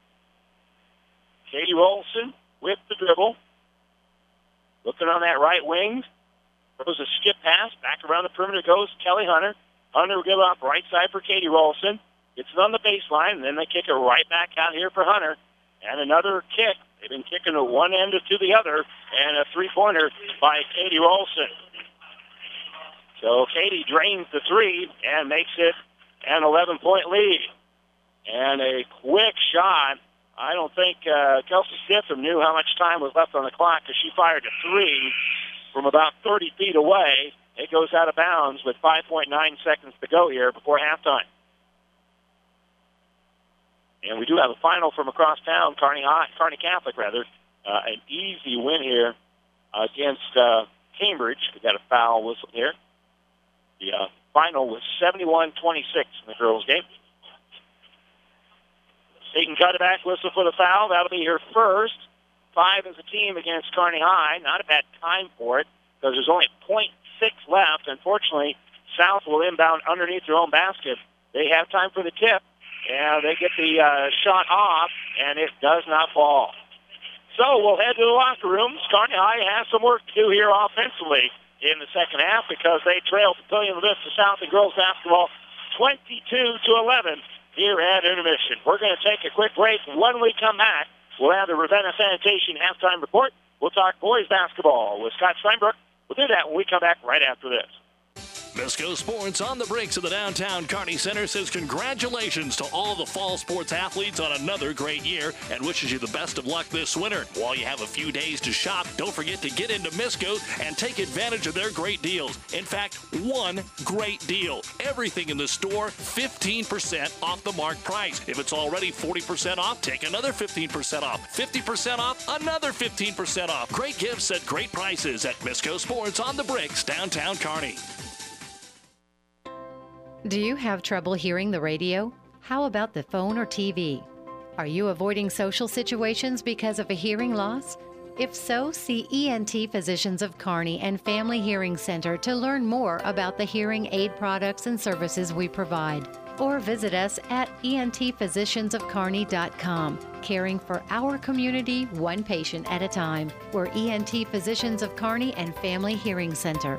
Katie Rolson with the dribble. Looking on that right wing. Throws a skip pass. Back around the perimeter goes Kelly Hunter. Hunter will give up right side for Katie Rolson. Gets it on the baseline, and then they kick it right back out here for Hunter. And another kick. They've been kicking to one end to the other. And a three-pointer by Katie Rolson. So Katie drains the three and makes it an 11-point lead. And a quick shot. I don't think Kelsey Stiffen knew how much time was left on the clock because she fired a three from about 30 feet away. It goes out of bounds with 5.9 seconds to go here before halftime. And we do have a final from across town, Kearney Catholic, an easy win here against Cambridge. We got a foul whistle here. The final was 71-26 in the girls' game. Dayton cut it back, whistle for the foul. That'll be her first. 5 as a team against Kearney High. Not a bad time for it because there's only 0.6 left. Unfortunately, South will inbound underneath their own basket. They have time for the tip, and they get the shot off, and it does not fall. So we'll head to the locker rooms. Kearney High has some work to do here offensively in the second half because they trailed Papillion La Vista South in girls basketball 22-11 here at intermission. We're going to take a quick break. When we come back, we'll have the Ravenna Sanitation halftime report. We'll talk boys basketball with Scott Steinbrook. We'll do that when we come back right after this. Misco Sports on the Brinks of the downtown Kearney Center says congratulations to all the fall sports athletes on another great year and wishes you the best of luck this winter. While you have a few days to shop, don't forget to get into Misco and take advantage of their great deals. In fact, one great deal. Everything in the store, 15% off the marked price. If it's already 40% off, take another 15% off. 50% off, another 15% off. Great gifts at great prices at Misco Sports on the Bricks, downtown Kearney. Do you have trouble hearing the radio? How about the phone or TV? Are you avoiding social situations because of a hearing loss? If so, see ENT Physicians of Kearney and Family Hearing Center to learn more about the hearing aid products and services we provide. Or visit us at entphysiciansofkearney.com, caring for our community one patient at a time. We're ENT Physicians of Kearney and Family Hearing Center.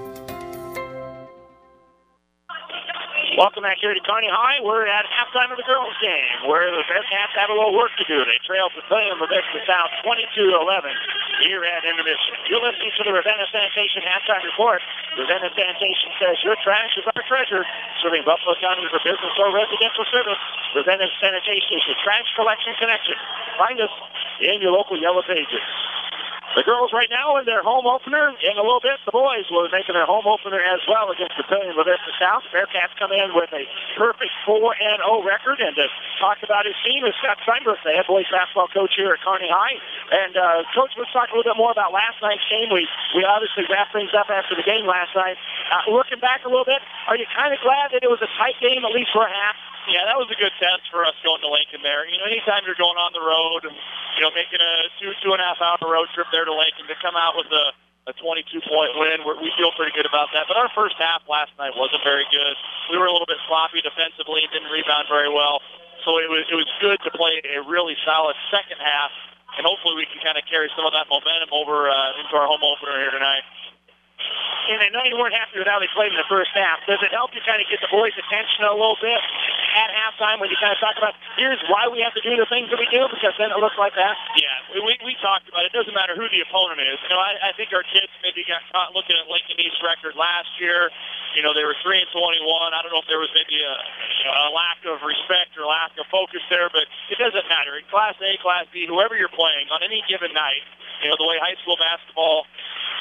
Welcome back here to Kearney High. We're at halftime of the girls' game, where the Bearcats have a little work to do. They trail Papillion La Vista South 22-11 here at intermission. You're listening to the Ravenna Sanitation halftime report. Ravenna Sanitation says your trash is our treasure, serving Buffalo County for business or residential service. Ravenna Sanitation is your trash collection connection. Find us in your local Yellow Pages. The girls right now in their home opener. In a little bit, the boys will be making their home opener as well against Papillion La Vista South. Bearcats come in with a perfect 4-0 record. And to talk about his team is Scott Steinbrook, the head boys basketball coach here at Kearney High. And, Coach, let's talk a little bit more about last night's game. We obviously wrapped things up after the game last night. Looking back a little bit, are you kind of glad that it was a tight game, at least for a half? Yeah, that was a good test for us going to Lincoln there. You know, anytime you're going on the road and, you know, making a 2.5 hour road trip there to Lincoln to come out with a 22-point win, we feel pretty good about that. But our first half last night wasn't very good. We were a little bit sloppy defensively and didn't rebound very well. So it was good to play a really solid second half, and hopefully we can kind of carry some of that momentum over into our home opener here tonight. And I know you weren't happy with how they played in the first half. Does it help you kind of get the boys' attention a little bit at halftime when you kind of talk about, here's why we have to do the things that we do, because then it looks like that? Yeah, we talked about it. It doesn't matter who the opponent is. You know, I think our kids maybe got caught looking at Lincoln East's record last year. You know, they were 3-21. I don't know if there was maybe a lack of respect or lack of focus there, but it doesn't matter. In Class A, Class B, whoever you're playing, on any given night, you know, the way high school basketball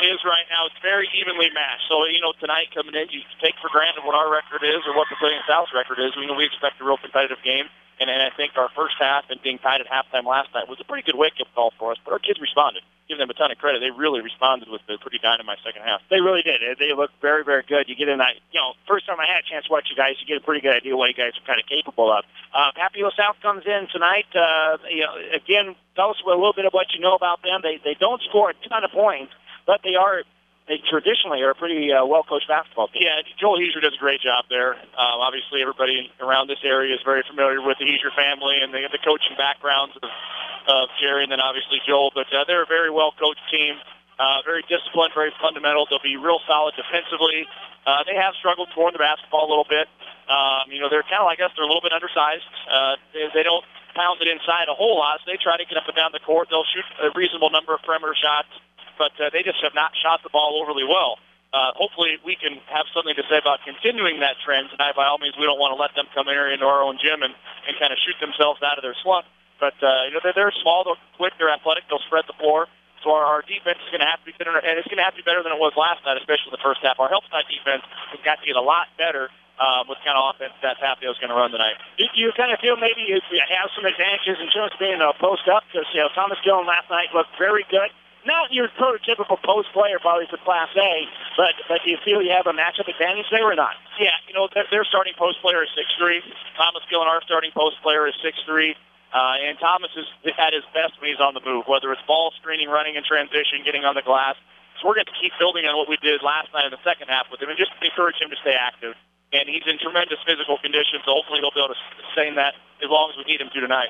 is right now, it's very evenly matched. So, tonight coming in, you take for granted what our record is or what the Papillion South's record is. We expect a real competitive game. And I think our first half and being tied at halftime last night was a pretty good wake-up call for us. But our kids responded. Give them a ton of credit. They really responded with a pretty dynamite second half. They really did. They looked very, very good. You get in that, first time I had a chance to watch you guys, you get a pretty good idea what you guys are kind of capable of. Papio South comes in tonight. Again, tell us a little bit of what you know about them. They don't score a ton of points, but they traditionally are a pretty well-coached basketball team. Yeah, Joel Heiser does a great job there. Obviously, everybody around this area is very familiar with the Heiser family and the coaching backgrounds of Jerry and then obviously Joel. But they're a very well-coached team, very disciplined, very fundamental. They'll be real solid defensively. They have struggled scoring the basketball a little bit. They're kind of like us. They're a little bit undersized. They don't pound it inside a whole lot, so they try to get up and down the court. They'll shoot a reasonable number of perimeter shots, but they just have not shot the ball overly well. Hopefully we can have something to say about continuing that trend tonight. By all means, we don't want to let them come in here into our own gym and kind of shoot themselves out of their slump. But, they're small, they're quick, they're athletic, they'll spread the floor. So our defense is going to have to be better, and it's going to have to be better than it was last night, especially the first half. Our help side defense has got to get a lot better with kind of offense that Papio is going to run tonight. Do you kind of feel maybe you have some advantages in terms of being a post-up? Because, Thomas Dillon last night looked very good. Not your prototypical post player probably for Class A, but do you feel you have a matchup advantage there or not? Yeah, their starting post player is 6'3". Thomas Gillen, our starting post player, is 6'3". And Thomas is at his best when he's on the move, whether it's ball screening, running in transition, getting on the glass. So we're going to keep building on what we did last night in the second half with him and just encourage him to stay active. And he's in tremendous physical condition, so hopefully he'll be able to sustain that as long as we need him to tonight.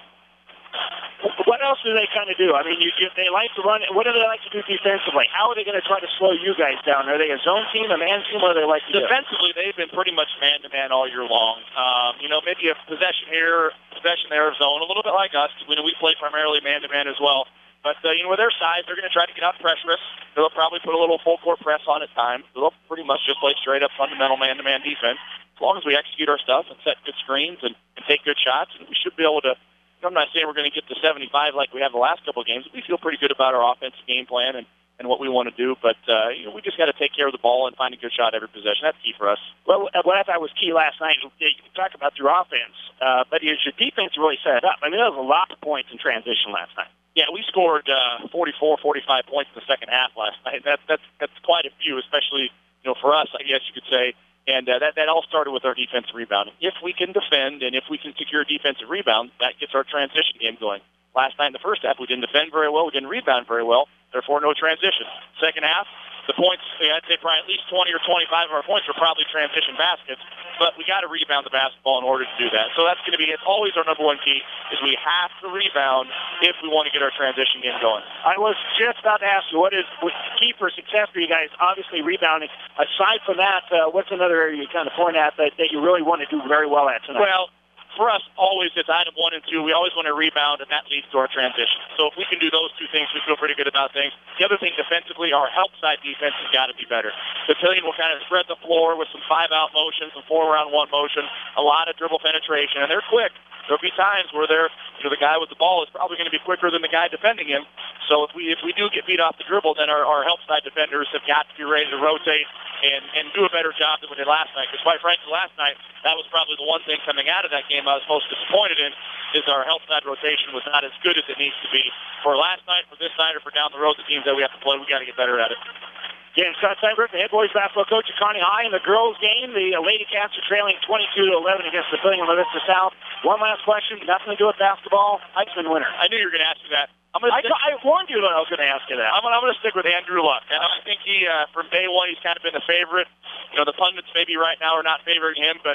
What else do they kind of do? I mean, they like to run. What do they like to do defensively? How are they going to try to slow you guys down? Are they a zone team, a man team? What do they like to do? Defensively, they've been pretty much man-to-man all year long. Maybe a possession here, possession there, zone, a little bit like us. We play primarily man-to-man as well. But, with their size, they're going to try to get out pressure us. They'll probably put a little full-court press on at times. They'll pretty much just play straight-up fundamental man-to-man defense. As long as we execute our stuff and set good screens and take good shots, and we should be able to. I'm not saying we're going to get to 75 like we have the last couple of games. We feel pretty good about our offensive game plan and what we want to do. But, we just got to take care of the ball and find a good shot every possession. That's key for us. Well, what I thought was key last night, you talk about your offense, but your defense really set it up. I mean, there was a lot of points in transition last night. Yeah, we scored 44, 45 points in the second half last night. That's quite a few, especially, for us, I guess you could say. And that all started with our defensive rebounding. If we can defend and if we can secure a defensive rebound, that gets our transition game going. Last night in the first half, we didn't defend very well. We didn't rebound very well. Therefore, no transition. Second half, the points, I'd say probably at least 20 or 25 of our points were probably transition baskets. But we got to rebound the basketball in order to do that. So that's going to be, it's always our number one key, is we have to rebound if we want to get our transition game going. I was just about to ask you, what is key for success for you guys? Obviously, rebounding. Aside from that, what's another area you kind of point at that you really want to do very well at tonight? Well, for us, always it's item 1 and 2. We always want to rebound, and that leads to our transition. So if we can do those two things, we feel pretty good about things. The other thing defensively, our help side defense has got to be better. Papillion will kind of spread the floor with some 5-out motion, some 4-around 1 motion, a lot of dribble penetration, and they're quick. There'll be times where the guy with the ball is probably going to be quicker than the guy defending him. So if we do get beat off the dribble, then our help side defenders have got to be ready to rotate and do a better job than we did last night. Because quite frankly, last night, that was probably the one thing coming out of that game I was most disappointed in, is our help side rotation was not as good as it needs to be. For last night, for this night, or for down the road, the teams that we have to play, we got to get better at it. Again, Scott Steinberg, the head boys basketball coach at Kearney High. In the girls' game, the Lady Cats are trailing 22-11 against the Papillion La Vista South. One last question, nothing to do with basketball. Heisman winner. I knew you were going to ask me that. I warned you that I was going to ask you that. I'm going to stick with Andrew Luck. I think he, from day one, he's kind of been the favorite. The pundits maybe right now are not favoring him, but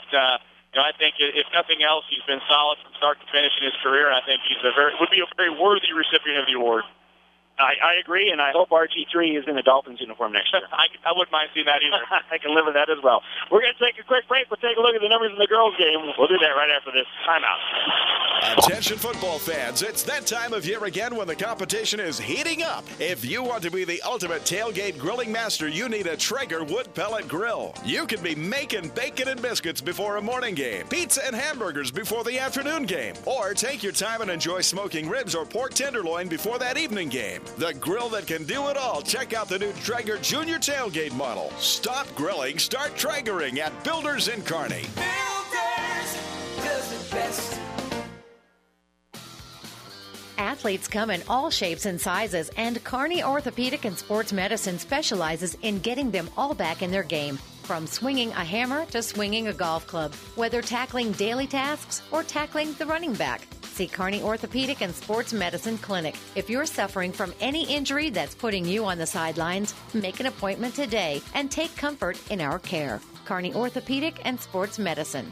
I think if nothing else, he's been solid from start to finish in his career, and I think he's would be a very worthy recipient of the award. I agree, and I hope RG3 is in the Dolphins uniform next year. I wouldn't mind seeing that either. I can live with that as well. We're going to take a quick break. We'll take a look at the numbers in the girls' game. We'll do that right after this timeout. Attention football fans, it's that time of year again when the competition is heating up. If you want to be the ultimate tailgate grilling master, you need a Traeger wood pellet grill. You could be making bacon and biscuits before a morning game, pizza and hamburgers before the afternoon game, or take your time and enjoy smoking ribs or pork tenderloin before that evening game. The grill that can do it all. Check out the new Traeger Junior Tailgate model. Stop grilling, start Traegering at Builders in Kearney. Builders does it best. Athletes come in all shapes and sizes, and Kearney Orthopedic and Sports Medicine specializes in getting them all back in their game. From swinging a hammer to swinging a golf club, whether tackling daily tasks or tackling the running back. See Kearney Orthopedic and Sports Medicine Clinic. If you're suffering from any injury that's putting you on the sidelines, make an appointment today and take comfort in our care. Kearney Orthopedic and Sports Medicine.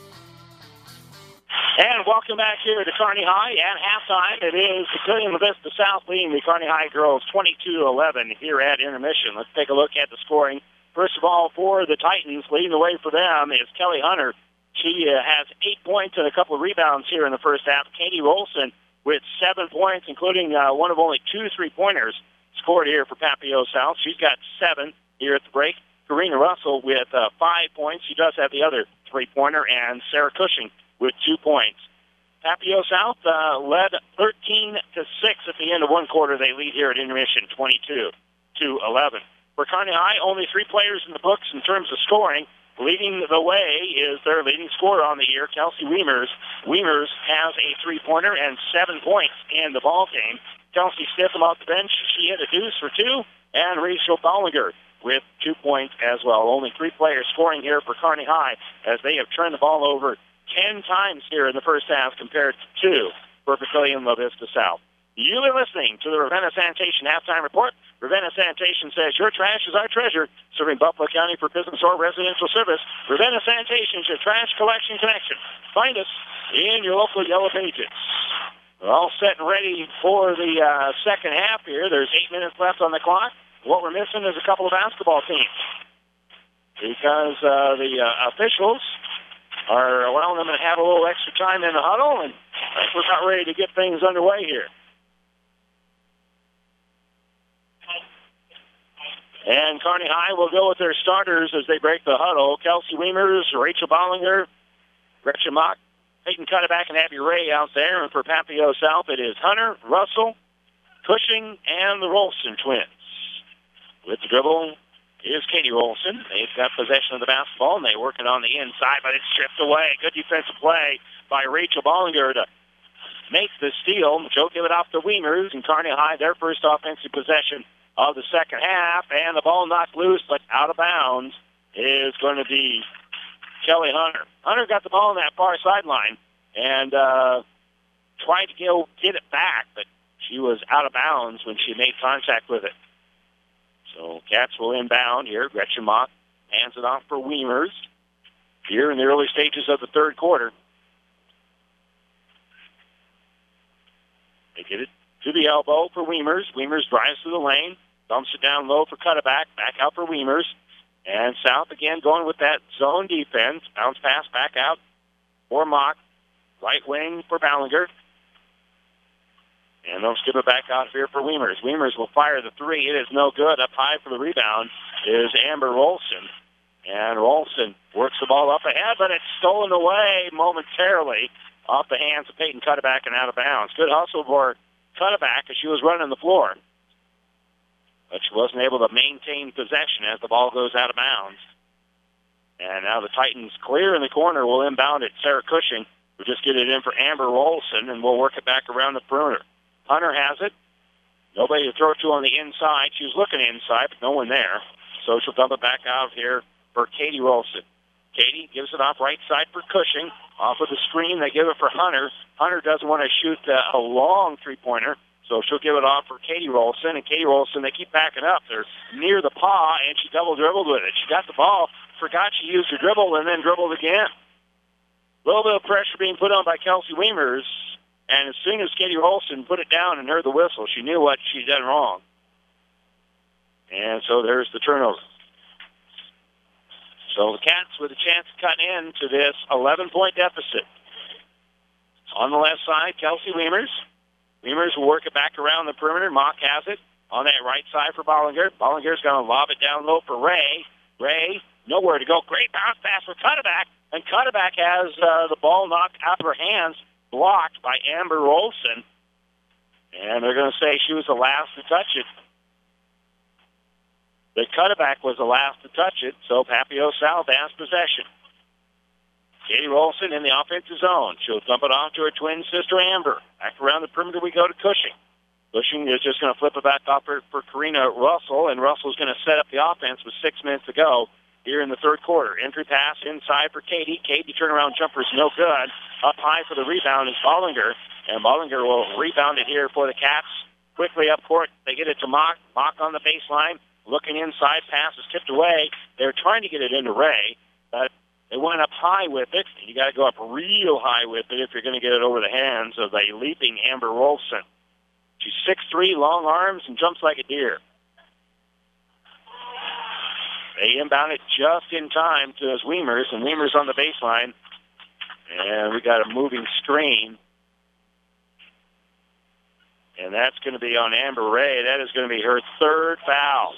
And welcome back here to Kearney High. At halftime, it is Papillion La Vista South leading the Kearney High girls 22-11 here at intermission. Let's take a look at the scoring. First of all, for the Titans, leading the way for them is Kelly Hunter. She has 8 points and a couple of rebounds here in the first half. Katie Rolson with 7 points, including one of only 2 3-pointers scored here for Papio South. She's got 7 here at the break. Karina Russell with 5 points. She does have the other 3-pointer. And Sarah Cushing with 2 points. Papio South led 13-6 at the end of one quarter. They lead here at intermission 22-11. For Kearney High, only 3 players in the books in terms of scoring. Leading the way is their leading scorer on the year, Kelsey Wiemers. Wiemers has a 3-pointer and 7 points in the ball game. Kelsey Stitham off the bench. She hit a deuce for 2. And Rachel Bollinger with 2 points as well. Only 3 players scoring here for Kearney High as they have turned the ball over 10 times here in the first half compared to 2 for Papillion La Vista South. You are listening to the Ravenna Sanitation Halftime Report. Ravenna Sanitation says your trash is our treasure, serving Buffalo County for business or residential service. Ravenna Sanitation is your trash collection connection. Find us in your local Yellow Pages. We're all set and ready for the second half here. There's 8 minutes left on the clock. What we're missing is a couple of basketball teams because the officials are allowing them to have a little extra time in the huddle, and I think we're about ready to get things underway here. And Kearney High will go with their starters as they break the huddle. Kelsey Wiemers, Rachel Bollinger, Gretchen Mock, Peyton Cutterback, and Abby Ray out there. And for Papio South, it is Hunter, Russell, Cushing, and the Rolson twins. With the dribble is Katie Rolson. They've got possession of the basketball, and they're working on the inside, but it's stripped away. Good defensive play by Rachel Bollinger to make the steal. She'll give it off to Wiemers, and Kearney High, their first offensive possession of the second half, and the ball knocked loose, but out of bounds is going to be Kelly Hunter. Hunter got the ball on that far sideline and tried to get it back, but she was out of bounds when she made contact with it. So Cats will inbound here. Gretchen Mock hands it off for Wiemers here in the early stages of the third quarter. They get it to the elbow for Wiemers. Wiemers drives through the lane, dumps it down low for Cutterback, back out for Wiemers. And South again going with that zone defense. Bounce pass back out for Mock. Right wing for Ballinger. And they'll skip it back out here for Wiemers. Wiemers will fire the 3. It is no good. Up high for the rebound is Amber Rolson. And Rolson works the ball up ahead, but it's stolen away momentarily off the hands of Peyton Cutterback and out of bounds. Good hustle for Cutterback as she was running the floor. But she wasn't able to maintain possession as the ball goes out of bounds. And now the Titans clear in the corner. Will inbound it. Sarah Cushing will just get it in for Amber Rolson, and we'll work it back around the perimeter. Hunter has it. Nobody to throw to on the inside. She was looking inside, but no one there. So she'll dump it back out here for Katie Rolson. Katie gives it off right side for Cushing. Off of the screen, they give it for Hunter. Hunter doesn't want to shoot a long three-pointer, so she'll give it off for Katie Rolson. And Katie Rolson, they keep backing up. They're near the paw, and she double-dribbled with it. She got the ball, forgot she used her dribble, and then dribbled again. A little bit of pressure being put on by Kelsey Wiemers, and as soon as Katie Rolson put it down and heard the whistle, she knew what she'd done wrong. And so there's the turnover. So the Cats with a chance to cut into this 11-point deficit. On the left side, Kelsey Wiemers. Wiemers will work it back around the perimeter. Mock has it on that right side for Bollinger. Bollinger's going to lob it down low for Ray. Ray, nowhere to go. Great bounce pass for Cutterback. And Cutterback has the ball knocked out of her hands, blocked by Amber Rolson. And they're going to say she was the last to touch it. The cutback was the last to touch it, so Papio South has possession. Katie Rolson in the offensive zone. She'll dump it off to her twin sister, Amber. Back around the perimeter we go to Cushing. Cushing is just going to flip it back off for Karina Russell, and Russell's going to set up the offense with 6 minutes to go here in the third quarter. Entry pass inside for Katie. Katie turnaround jumper's no good. Up high for the rebound is Bollinger, and Bollinger will rebound it here for the Cats. Quickly up court, they get it to Mock. Mock on the baseline, looking inside, pass is tipped away. They're trying to get it into Ray, but they went up high with it. You got to go up real high with it if you're going to get it over the hands of a leaping Amber Rolson. She's 6'3", long arms, and jumps like a deer. They inbound it just in time to Weimers, and Weimers on the baseline. And we got a moving screen. And that's going to be on Amber Ray. That is going to be her third foul.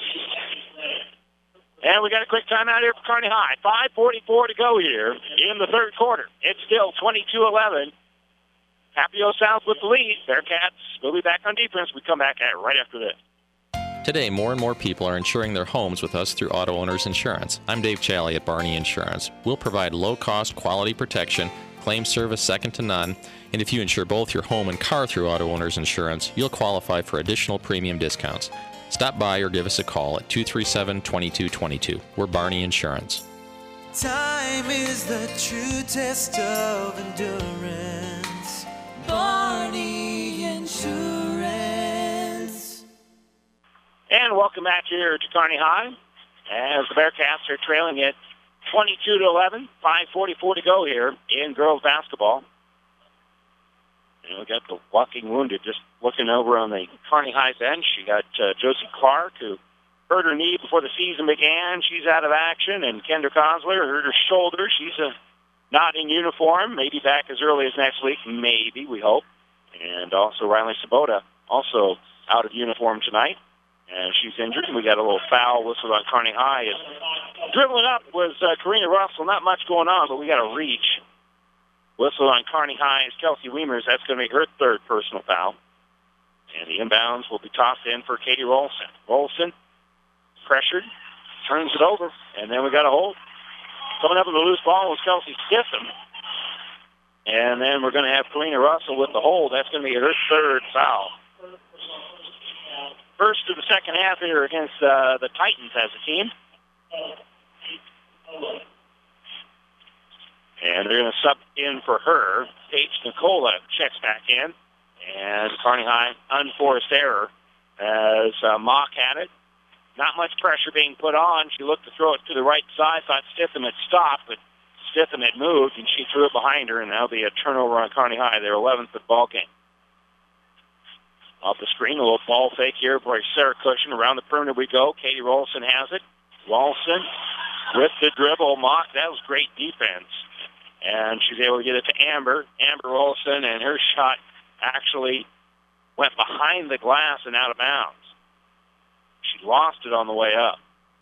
And we got a quick timeout here for Kearney High. 5:44 to go here in the third quarter. It's still 22-11. Papio South with the lead. Bearcats will be back on defense. We come back at right after this. Today, more and more people are insuring their homes with us through Auto Owners Insurance. I'm Dave Challey at Barney Insurance. We'll provide low-cost, quality protection, claim service second to none, and if you insure both your home and car through Auto Owners Insurance, you'll qualify for additional premium discounts. Stop by or give us a call at 237-2222. We're Barney Insurance. Time is the true test of endurance. Barney Insurance. And welcome back here to Kearney High as the Bearcats are trailing it 22-11. 5:44 to go here in girls basketball. And we got the walking wounded just looking over on the Kearney High bench. You got Josie Clark, who hurt her knee before the season began. She's out of action. And Kendra Kosler hurt her shoulder. She's not in uniform. Maybe back as early as next week. Maybe, we hope. And also Riley Sabota, also out of uniform tonight. And she's injured. We got a little foul whistled on Kearney High. Dribbling up was Karina Russell. Not much going on, but we got a reach. Whistle on Kearney High's Kelsey Weimers. That's going to be her third personal foul. And the inbounds will be tossed in for Katie Rolson. Rolson, pressured, turns it over, and then we got a hold. Coming up with a loose ball was Kelsey Stitham. And then we're going to have Karina Russell with the hold. That's going to be her third foul. First of the second half here against the Titans as a team. And they're going to sub in for her. Paige Nicola checks back in. And Kearney High, unforced error as Mock had it. Not much pressure being put on. She looked to throw it to the right side, thought Stitham had stopped, but Stitham had moved, and she threw it behind her, and that'll be a turnover on Kearney High, their 11th of the ball game. Off the screen, a little ball fake here for Sarah Cushion. Around the perimeter we go. Katie Rolson has it. Rolson with the dribble. Mock, that was great defense. And she's able to get it to Amber. Amber Rolson, and her shot actually went behind the glass and out of bounds. She lost it on the way up.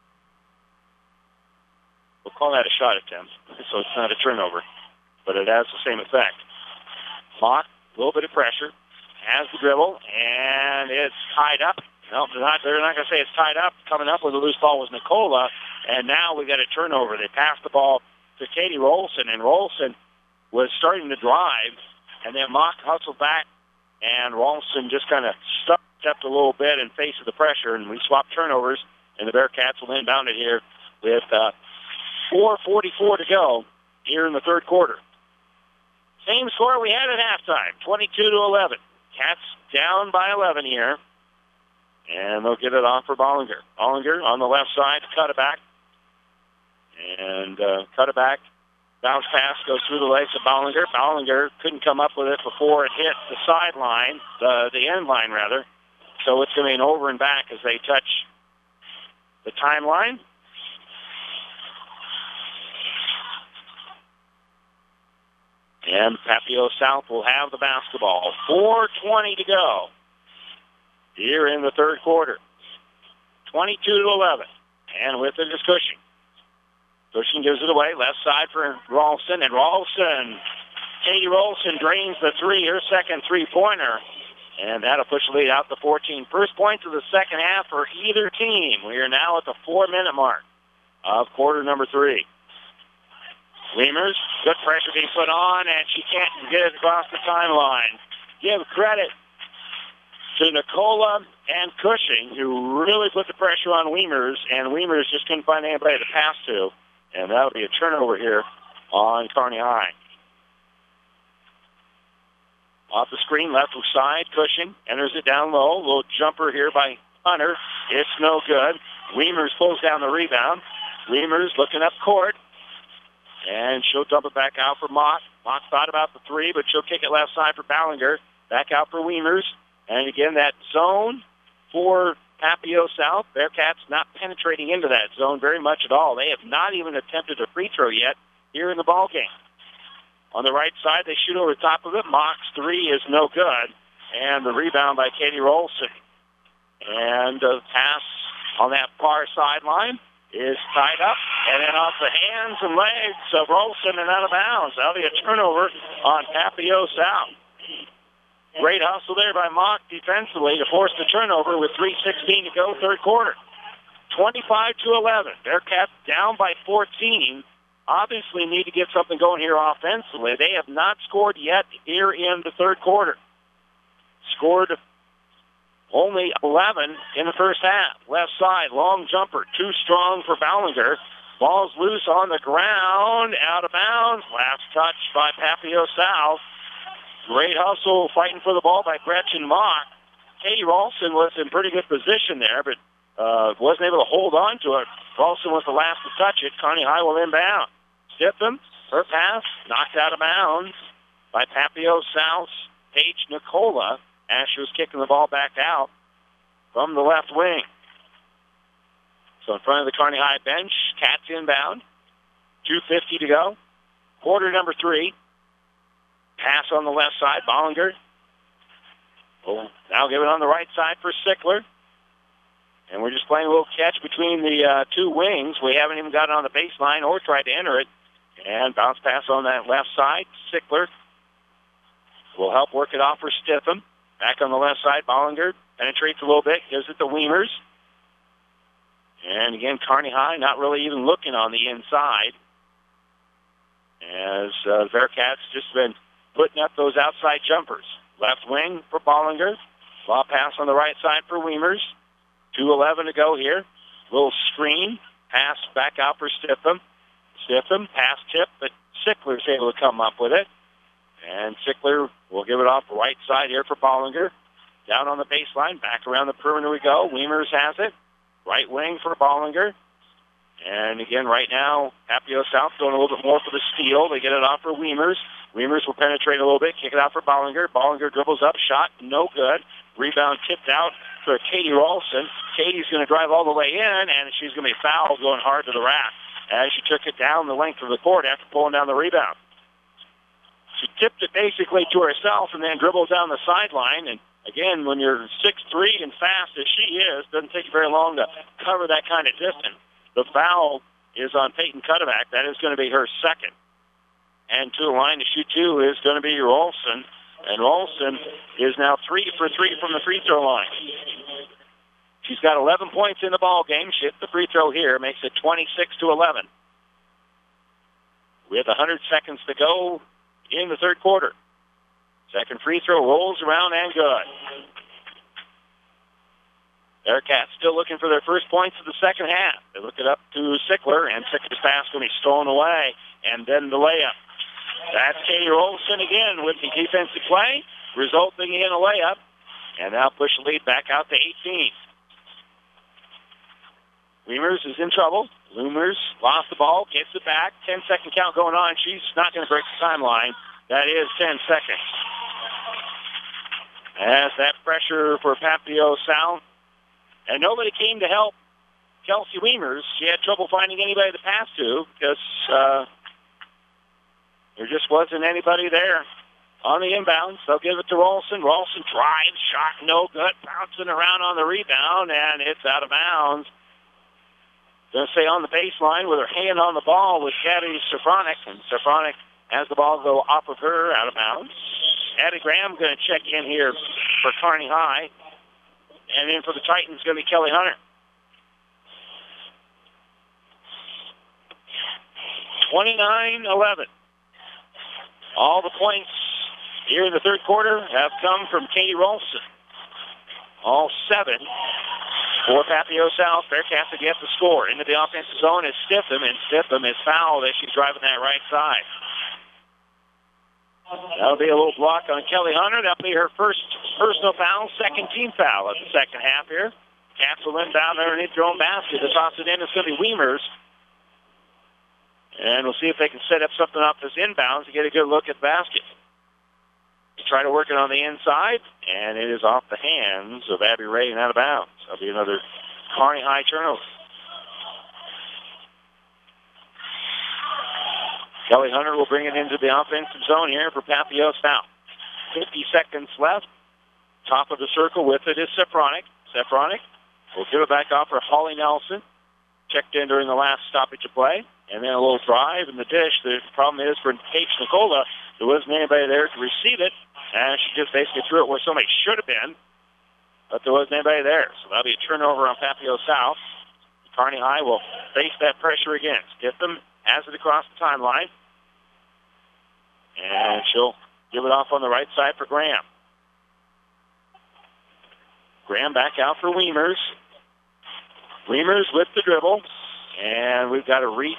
We'll call that a shot attempt, so it's not a turnover, but it has the same effect. Mock, a little bit of pressure, has the dribble, and it's tied up. No, they're not going to say it's tied up. Coming up with the loose ball was Nicola, and now we got a turnover. They passed the ball to Katie Rolson, and Rolson was starting to drive, and then Mock hustled back, and Rolson just kind of stepped a little bit in face of the pressure, and we swapped turnovers, and the Bearcats will inbound it here with 4:44 to go here in the third quarter. Same score we had at halftime, 22-11. Cats down by 11 here, and they'll get it off for Bollinger. Bollinger on the left side, cut it back, and cut it back. Bounce pass goes through the legs of Bollinger. Bollinger couldn't come up with it before it hit the sideline, the end line rather. So it's going to be an over and back as they touch the timeline. And Papio South will have the basketball. 4:20 to go here in the third quarter. 22-11. And with it is Cushing. Cushing gives it away. Left side for Ralston. And Ralston, Katie Ralston drains the three, her second three-pointer. And that'll push the lead out to 14. First points of the second half for either team. We are now at the 4-minute mark of quarter number 3. Weimers, good pressure being put on, and she can't get it across the timeline. Give credit to Nicola and Cushing, who really put the pressure on Weimers, and Weimers just couldn't find anybody to pass to. And that'll be a turnover here on Kearney High. Off the screen, left side, Cushing enters it down low. Little jumper here by Hunter. It's no good. Weimers pulls down the rebound. Weimers looking up court. And she'll dump it back out for Mock. Mock thought about the 3, but she'll kick it left side for Ballinger. Back out for Weimers. And again, that zone for Papio South. Bearcats not penetrating into that zone very much at all. They have not even attempted a free throw yet here in the ballgame. On the right side, they shoot over the top of it. Mock's 3 is no good. And the rebound by Katie Rolson. And the pass on that far sideline is tied up. And then off the hands and legs of Rolson and out of bounds. That'll be a turnover on Papio South. Great hustle there by Mock defensively to force the turnover with 3:16 to go, third quarter. 25-11. Bearcats down by 14. Obviously need to get something going here offensively. They have not scored yet here in the third quarter. Scored only 11 in the first half. Left side, long jumper, too strong for Ballinger. Ball's loose on the ground, out of bounds. Last touch by Papio South. Great hustle fighting for the ball by Gretchen Mock. Katie Ralston was in pretty good position there, but wasn't able to hold on to it. Ralston was the last to touch it. Kearney High will inbound. Stiffen, her pass, knocked out of bounds by Papio South's Paige Nicola as she was kicking the ball back out from the left wing. So in front of the Kearney High bench, Cats inbound. 2:50 to go. Quarter number 3. Pass on the left side, Ballinger. Will now give it on the right side for Sickler. And we're just playing a little catch between the two wings. We haven't even got it on the baseline or tried to enter it. And bounce pass on that left side. Sickler will help work it off for Stiffen. Back on the left side, Ballinger penetrates a little bit, gives it to Weimers. And again, Kearney High not really even looking on the inside. As Bearcats just been putting up those outside jumpers. Left wing for Ballinger. Ball pass on the right side for Weimers. 2:11 to go here. Little screen. Pass back out for Stiffen. Stiffen, pass tip, but Sickler's able to come up with it. And Sickler will give it off the right side here for Ballinger. Down on the baseline. Back around the perimeter we go. Weimers has it. Right wing for Ballinger. And again, right now, Papio South going a little bit more for the steal. They get it off for Weimers. Weimers will penetrate a little bit, kick it out for Ballinger. Ballinger dribbles up, shot, no good. Rebound tipped out for Katie Ralston. Katie's going to drive all the way in, and she's going to be fouled going hard to the rack as she took it down the length of the court after pulling down the rebound. She tipped it basically to herself and then dribbled down the sideline. And again, when you're 6'3" and fast as she is, doesn't take very long to cover that kind of distance. The foul is on Peyton Cuddeback. That is going to be her second. And to the line to shoot 2 is going to be Ralston. And Ralston is now 3 for 3 from the free throw line. She's got 11 points in the ball game. She hit the free throw here, makes it 26-11. With 100 seconds to go in the third quarter. Second free throw rolls around and good. Bearcats still looking for their first points of the second half. They look it up to Sickler, and Sickler's pass going to be stolen away, and then the layup. That's Katie Olson again with the defensive play, resulting in a layup, and now push the lead back out to 18. Weimers is in trouble. Weimers lost the ball, gets it back. 10-second count going on. She's not going to break the timeline. That is 10 seconds. As that pressure for Papio South. And nobody came to help Kelsey Weimers. She had trouble finding anybody to pass to because there just wasn't anybody there on the inbounds. They'll give it to Ralston. Ralston drives, shot no good, bouncing around on the rebound, and it's out of bounds. Going to stay on the baseline with her hand on the ball with Gabby Safronic, and Safronic has the ball go off of her, out of bounds. Abby Graham going to check in here for Kearney High. And then for the Titans, going to be Kelly Hunter. 29-11. All the points here in the third quarter have come from Katie Rolston. All 7 for Papio South. Bearcats to get the score. Into the offensive zone is Stitham, and Stitham is fouled as she's driving that right side. That'll be a little block on Kelly Hunter. That'll be her first personal foul, second team foul of the second half here. Cats will inbound underneath their own basket. The toss it in is going to be Weimers. And we'll see if they can set up something off this inbounds to get a good look at the basket. Try to work it on the inside, and it is off the hands of Abby Ray and out of bounds. That'll be another Kearney High turnover. Kelly Hunter will bring it into the offensive zone here for Papio South. 50 seconds left. Top of the circle with it is Sefronic. Sefronic will give it back off for Holly Nelson. Checked in during the last stoppage of play. And then a little drive in the dish. The problem is for Paige Nicola, there wasn't anybody there to receive it. And she just basically threw it where somebody should have been. But there wasn't anybody there. So that'll be a turnover on Papio South. Kearney High will face that pressure again. Stitham has it across the timeline. And she'll give it off on the right side for Graham. Graham back out for Weimers. Weimers with the dribble. And we've got a reach,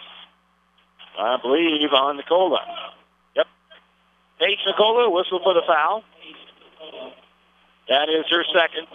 I believe, on Nicola. Yep. Paige Nicola, whistle for the foul. That is her second.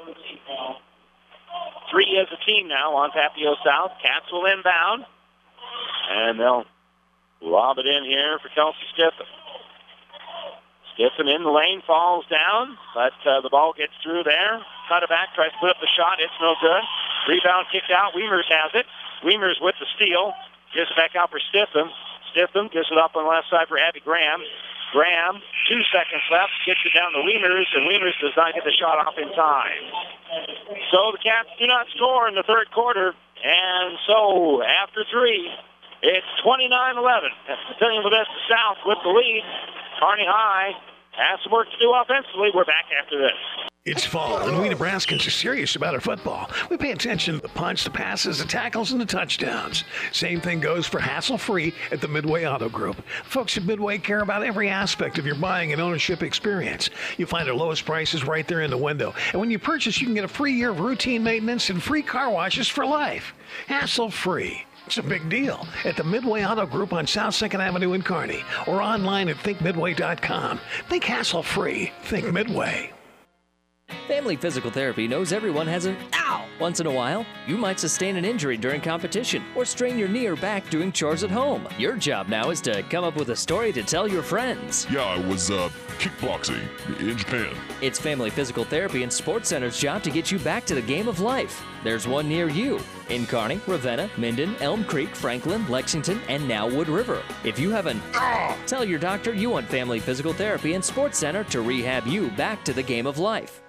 3 as a team now on Papio South. Cats will inbound. And they'll lob it in here for Kelsey Stitham. Stitham in the lane, falls down, but the ball gets through there. Cut it back, tries to put up the shot. It's no good. Rebound kicked out. Weimers has it. Weimers with the steal. Gives it back out for Stitham. Stitham gives it up on the left side for Abby Graham. Graham, 2 seconds left, gets it down to Weimers, and Weimers does not get the shot off in time. So the Cats do not score in the third quarter, and so after 3, it's 29-11. Papillion La Vista South with the lead. Kearney High has some work to do offensively. We're back after this. It's fall, and we Nebraskans are serious about our football. We pay attention to the punch, the passes, the tackles, and the touchdowns. Same thing goes for hassle-free at the Midway Auto Group. Folks at Midway care about every aspect of your buying and ownership experience. You'll find our lowest prices right there in the window. And when you purchase, you can get a free year of routine maintenance and free car washes for life. Hassle-free. It's a big deal at the Midway Auto Group on South 2nd Avenue in Kearney or online at thinkmidway.com. Think hassle-free. Think Midway. Family Physical Therapy knows everyone has an ow once in a while. You might sustain an injury during competition or strain your knee or back doing chores at home. Your job now is to come up with a story to tell your friends. Yeah, I was kickboxing in Japan. It's Family Physical Therapy and Sports Center's job to get you back to the game of life. There's one near you in Kearney, Ravenna, Minden, Elm Creek, Franklin, Lexington, and now Wood River. If you have an tell your doctor you want Family Physical Therapy and Sports Center to rehab you back to the game of life.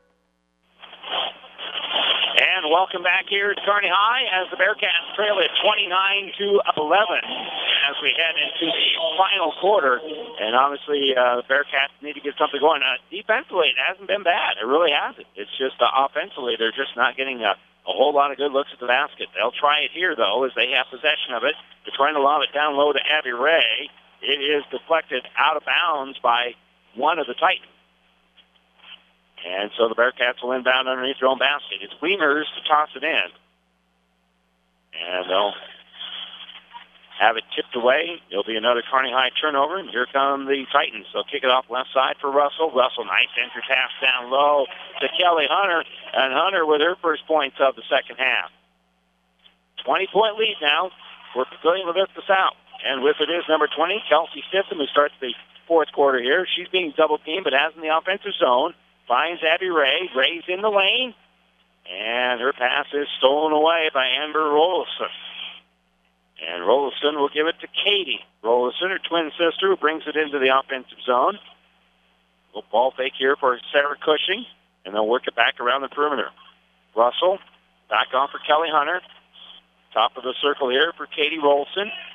And welcome back here to Kearney High as the Bearcats trail at 29-11 as we head into the final quarter. And obviously, the Bearcats need to get something going. Defensively, it hasn't been bad. It really hasn't. It's just offensively, they're just not getting a whole lot of good looks at the basket. They'll try it here, though, as they have possession of it. They're trying to lob it down low to Abby Ray. It is deflected out of bounds by one of the Titans. And so the Bearcats will inbound underneath their own basket. It's Weimers to toss it in. And they'll have it tipped away. It'll be another Kearney High turnover. And here come the Titans. They'll kick it off left side for Russell. Russell, nice entry pass down low to Kelly Hunter. And Hunter with her first points of the second half. 20-point lead now for Papillion La Vista South. And with it is number 20, Kelsey Stitham, who starts the fourth quarter here. She's being double-teamed, but has in the offensive zone. Finds Abby Ray. Ray's in the lane. And her pass is stolen away by Amber Rollison. And Rollison will give it to Katie Rollison, her twin sister, who brings it into the offensive zone. Little ball fake here for Sarah Cushing. And they'll work it back around the perimeter. Russell, back off for Kelly Hunter. Top of the circle here for Katie Rollison.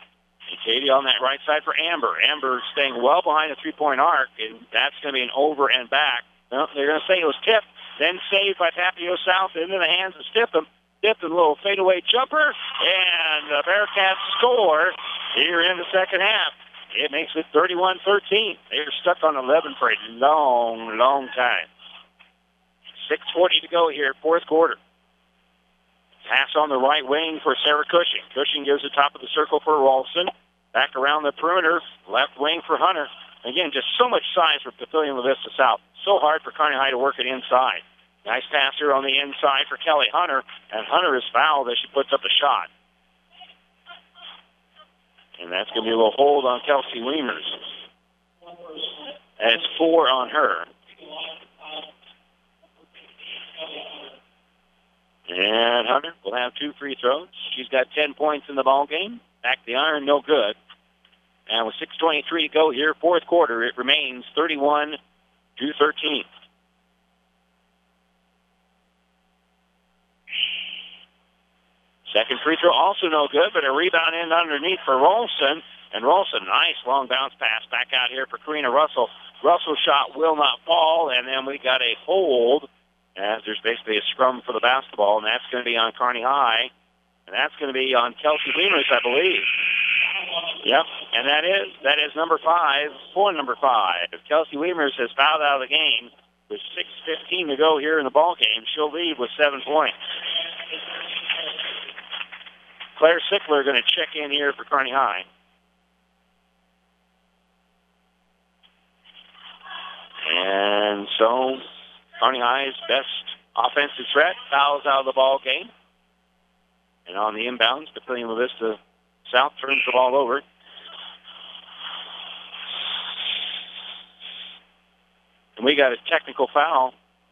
And Katie on that right side for Amber. Amber staying well behind the three-point arc, and that's going to be an over and back. Well, they're going to say it was tipped, then saved by Papio South into the hands of Stiffham. Stiffham, a little fadeaway jumper, and the Bearcats score here in the second half. It makes it 31-13. They're stuck on 11 for a long, long time. 6:40 to go here, fourth quarter. Pass on the right wing for Sarah Cushing. Cushing gives the top of the circle for Ralston. Back around the perimeter, left wing for Hunter. Again, just so much size for Papillion La Vista South. So hard for Kearney High to work it inside. Nice pass here on the inside for Kelly Hunter, and Hunter is fouled as she puts up a shot. And that's going to be a little hold on Kelsey Weimers. And it's 4 on her. And Hunter will have 2 free throws. She's got 10 points in the ball game. Back the iron, no good. And with 6:23 to go here, fourth quarter, it remains 31-13. Second free throw also no good, but a rebound in underneath for Ralston. And Ralston, nice long bounce pass back out here for Karina Russell. Russell's shot will not fall, and then we got a hold as there's basically a scrum for the basketball, and that's going to be on Kearney High. And that's going to be on Kelsey Weimers, I believe. Yep, and that is number 5, for number 5. Kelsey Weimers has fouled out of the game with 6:15 to go here in the ball game. She'll lead with 7 points. Claire Sickler going to check in here for Kearney High. And so Kearney High's best offensive threat fouls out of the ball game. And on the inbounds, Papillion La Vista South turns the ball over. And we got a technical foul.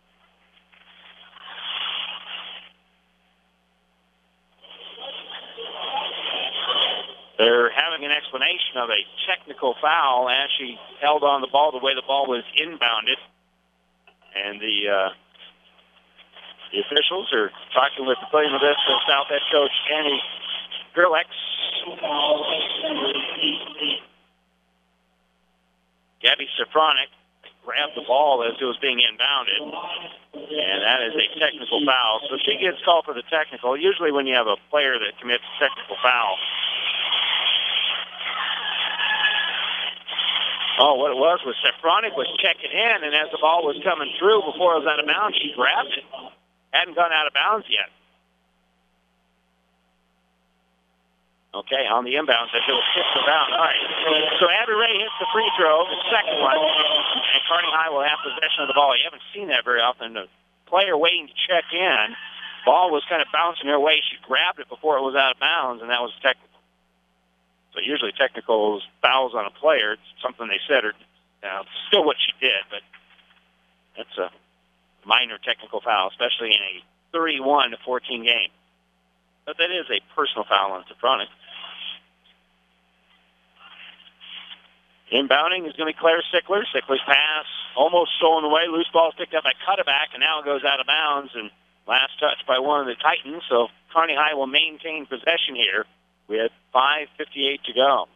They're having an explanation of a technical foul as she held on the ball the way the ball was inbounded. And the officials are talking with the Papillion La Vista South head coach Annie Gerlex. Gabby Safronic grabbed the ball as it was being inbounded, and that is a technical foul. So she gets called for the technical. Usually when you have a player that commits a technical foul, what it was Safronic was checking in, and as the ball was coming through before it was out of bounds, she grabbed it. Hadn't gone out of bounds yet. Okay, on the inbounds, as it was tipped around. All right, so Abby Ray hits the free throw, the second one, and Kearney High will have possession of the ball. You haven't seen that very often. The player waiting to check in, ball was kind of bouncing her way. She grabbed it before it was out of bounds, and that was technical. So usually technical fouls on a player. It's something they said, or still what she did, but that's a minor technical foul, especially in a 31-14 game. But that is a personal foul on Safronic. Inbounding is going to be Claire Sickler. Sickler's pass almost stolen away. Loose ball is picked up by Cutterback, and now it goes out of bounds. And last touch by one of the Titans. So Kearney High will maintain possession here with 5:58 to go.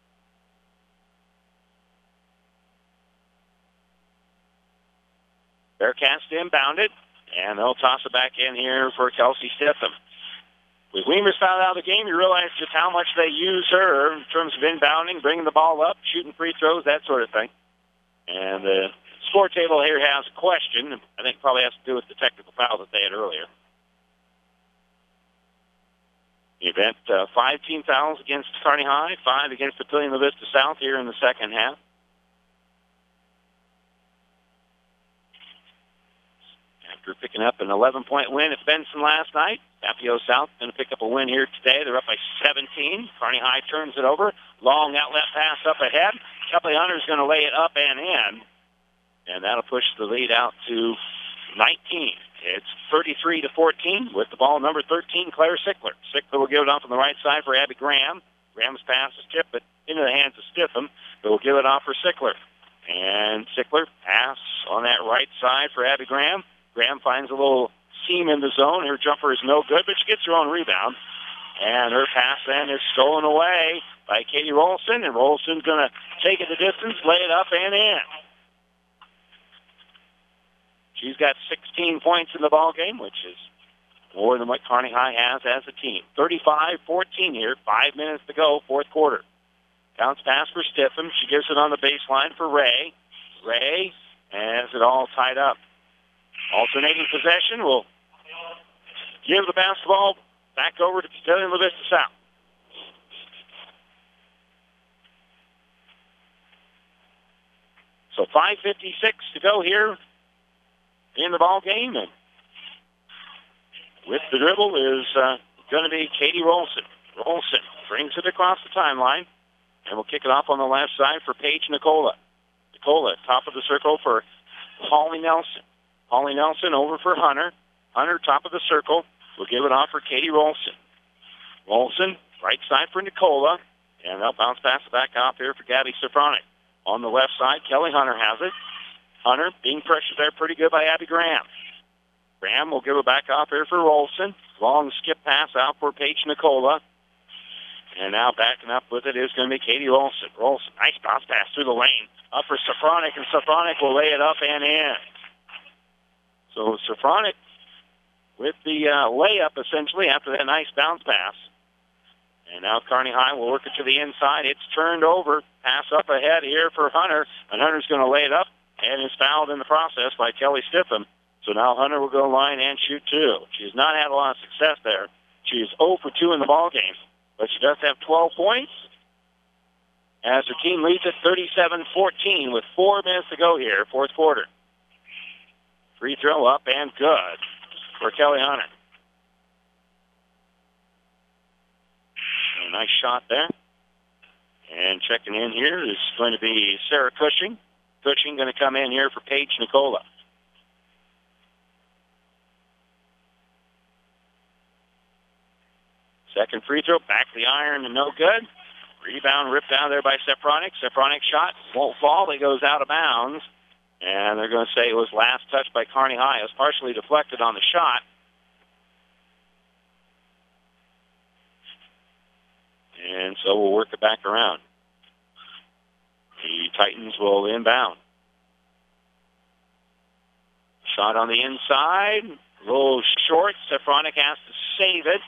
Bearcats to inbound it, and they'll toss it back in here for Kelsey Stiffham. With Weimers fouled out of the game, you realize just how much they use her in terms of inbounding, bringing the ball up, shooting free throws, that sort of thing. And the score table here has a question. I think probably has to do with the technical foul that they had earlier. The event, 5 team fouls against Kearney High, 5 against Papillion La Vista South here in the second half. After picking up an 11-point win at Benson last night, Papio South going to pick up a win here today. They're up by 17. Kearney High turns it over. Long outlet pass up ahead. Kelly Hunter's going to lay it up and in. And that'll push the lead out to 19. It's 33-14 with the ball number 13, Claire Sickler. Sickler will give it off on the right side for Abby Graham. Graham's pass is tipped, but into the hands of Stiffham, but will give it off for Sickler. And Sickler pass on that right side for Abby Graham. Graham finds a little seam in the zone. Her jumper is no good, but she gets her own rebound. And her pass then is stolen away by Katie Rolson, and Rolson's going to take it the distance, lay it up and in. She's got 16 points in the ball game, which is more than what Kearney High has as a team. 35-14 here, 5 minutes to go, fourth quarter. Bounce pass for Stiffham. She gives it on the baseline for Ray. Ray has it all tied up. Alternating possession will give the basketball back over to Papillion La Vista South. So 5:56 to go here in the ball game, and with the dribble is going to be Katie Rolson. Rolson brings it across the timeline, and we'll kick it off on the left side for Paige Nicola. Nicola, top of the circle for Holly Nelson. Holly Nelson over for Hunter. Hunter, top of the circle. We'll give it off for Katie Rolson. Rolson, right side for Nicola, and they'll bounce pass it back out here for Gabby Safronic. On the left side, Kelly Hunter has it. Hunter being pressured there pretty good by Abby Graham. Graham will give it back off here for Rolson. Long skip pass out for Paige Nicola. And now backing up with it is going to be Katie Rolson. Rolson, nice bounce pass through the lane. Up for Safronic, and Safronic will lay it up and in. So Safronic with the layup, essentially, after that nice bounce pass. And now Kearney High will work it to the inside. It's turned over. Pass up ahead here for Hunter. And Hunter's going to lay it up and is fouled in the process by Kelly Stiffham. So now Hunter will go line and shoot two. She's not had a lot of success there. She is 0 for 2 in the ballgame. But she does have 12 points as her team leads at 37-14 with 4 minutes to go here, fourth quarter. Free throw up and good for Kelly Hunter. A nice shot there. And checking in here is going to be Sarah Cushing. Cushing going to come in here for Paige Nicola. Second free throw, back to the iron and no good. Rebound ripped down there by Safronic. Safronic shot won't fall. It goes out of bounds. And they're going to say it was last touched by Kearney High. It was partially deflected on the shot. And so we'll work it back around. The Titans will inbound. Shot on the inside. A little short. Safronic has to save it.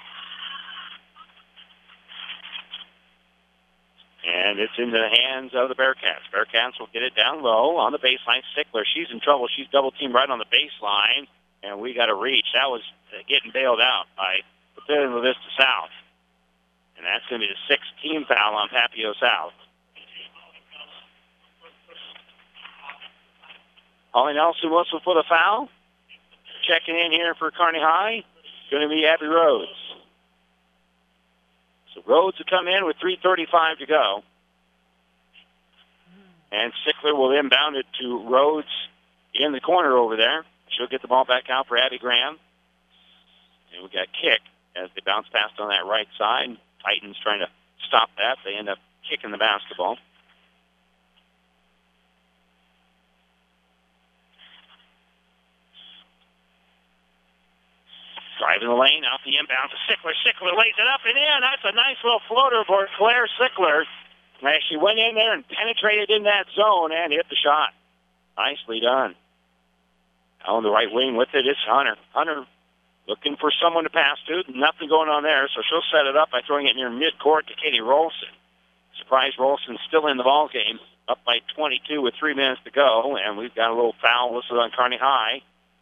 And it's into the hands of the Bearcats. Bearcats will get it down low on the baseline. Sickler, she's in trouble. She's double-teamed right on the baseline. And we got a reach. That was getting bailed out by Papillion La Vista South. And that's going to be the 6th team foul on Papio South. Holly Nelson whistle for the foul. Checking in here for Kearney High, going to be Abby Rhodes. So Rhodes will come in with 3:35 to go. And Sickler will inbound it to Rhodes in the corner over there. She'll get the ball back out for Abby Graham. And we got kick as they bounce past on that right side. Titans trying to stop that. They end up kicking the basketball. Driving the lane, out the inbound to Sickler. Sickler lays it up and in. That's a nice little floater for Claire Sickler. As she went in there and penetrated in that zone and hit the shot. Nicely done. On the right wing with it is Hunter. Hunter looking for someone to pass to. Nothing going on there, so she'll set it up by throwing it near midcourt to Katie Rolson. Surprise, Rolson still in the ball game, up by 22 with 3 minutes to go, and we've got a little foul listed on Kearney High.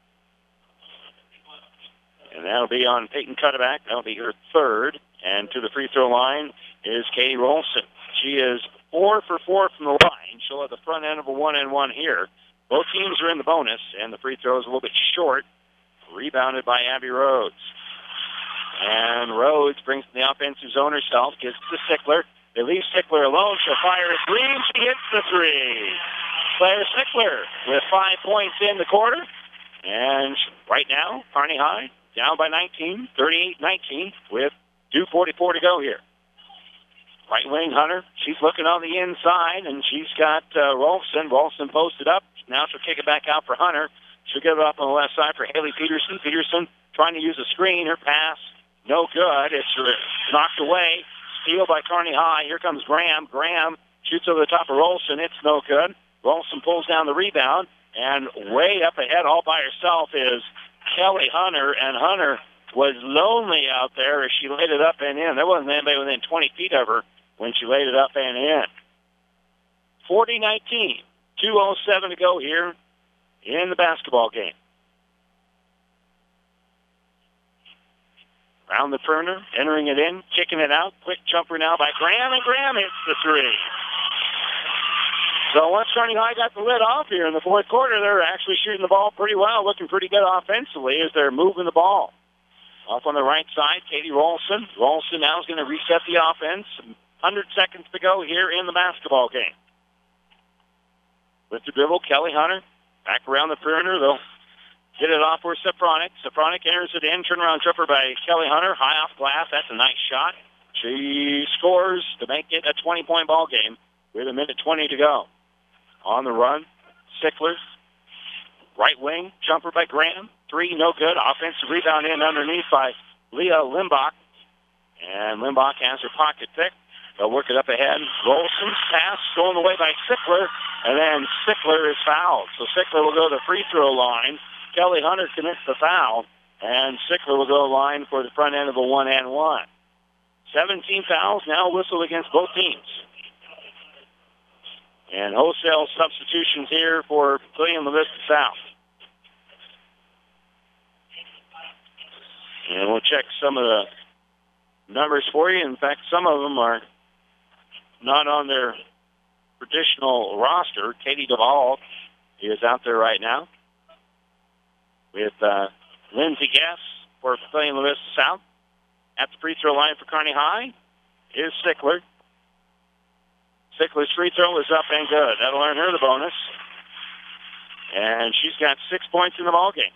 And that'll be on Peyton Cutterback. That'll be her third. And to the free throw line is Katie Rolson. She is 4 for 4 from the line. She'll have the front end of a 1-and-1 here. Both teams are in the bonus, and the free throw is a little bit short. Rebounded by Abby Rhodes. And Rhodes brings the offensive zone herself, gives it to Sickler. They leave Sickler alone. She'll fire a three, and she hits the three. Claire Sickler with 5 points in the quarter. And right now, Kearney High down by 19, 38-19, with 2:44 to go here. Right wing Hunter, she's looking on the inside, and she's got Rolson. Rolson posted up. Now she'll kick it back out for Hunter. She'll give it up on the left side for Haley Peterson. Peterson trying to use a screen. Her pass, no good. It's knocked away steal by Kearney High. Here comes Graham. Graham shoots over the top of Rolson. It's no good. Rolson pulls down the rebound, and way up ahead all by herself is Kelly Hunter, and Hunter was lonely out there as she laid it up and in. There wasn't anybody within 20 feet of her when she laid it up and in. 40-19, 2:07 to go here in the basketball game. Around the perimeter, entering it in, kicking it out. Quick jumper now by Graham, and Graham hits the three. So once Kearney High got the lid off here in the fourth quarter, they're actually shooting the ball pretty well, looking pretty good offensively as they're moving the ball. Off on the right side, Katie Rolson. Rolson now is going to reset the offense. 100 seconds to go here in the basketball game. With the dribble, Kelly Hunter back around the perimeter. They'll get it off for Safronic. Safronic enters it in. Turnaround jumper by Kelly Hunter. High off glass. That's a nice shot. She scores to make it a 20-point ball game with 1:20 to go. On the run, Sickler. Right wing, jumper by Graham. Three, no good. Offensive rebound in underneath by Leah Limbach. And Limbach has her pocket pick. They'll work it up ahead. Rolson's pass stolen away by Sickler. And then Sickler is fouled. So Sickler will go to the free throw line. Kelly Hunter commits the foul. And Sickler will go to the line for the front end of a 1-and-1. 17 fouls now whistled against both teams. And wholesale substitutions here for Papillion La Vista South. And we'll check some of the numbers for you. In fact, some of them are not on their traditional roster. Katie Duvall is out there right now with Lindsey Guess for Papillion La Vista South. At the free throw line for Kearney High is Sickler. Sickler's free throw is up and good. That'll earn her the bonus. And she's got 6 points in the ballgame.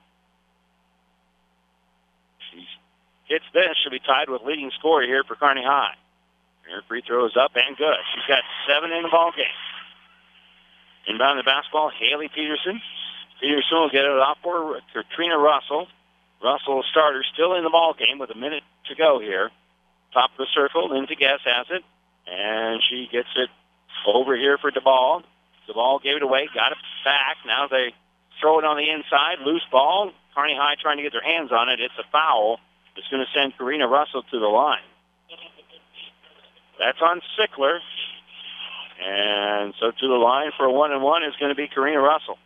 She hits this, she'll be tied with leading scorer here for Kearney High. Her free throw is up and good. She's got 7 in the ballgame. Inbound the basketball, Haley Peterson. Peterson will get it off for Katrina Russell. Russell, starter, still in the ballgame with 1 minute to go here. Top of the circle, Lindsey Guess has it. And she gets it over here for DeBall. DeBall gave it away, got it back. Now they throw it on the inside. Loose ball. Kearney High trying to get their hands on it. It's a foul. It's going to send Karina Russell to the line. That's on Sickler. And so to the line for a 1-and-1 is going to be Karina Russell.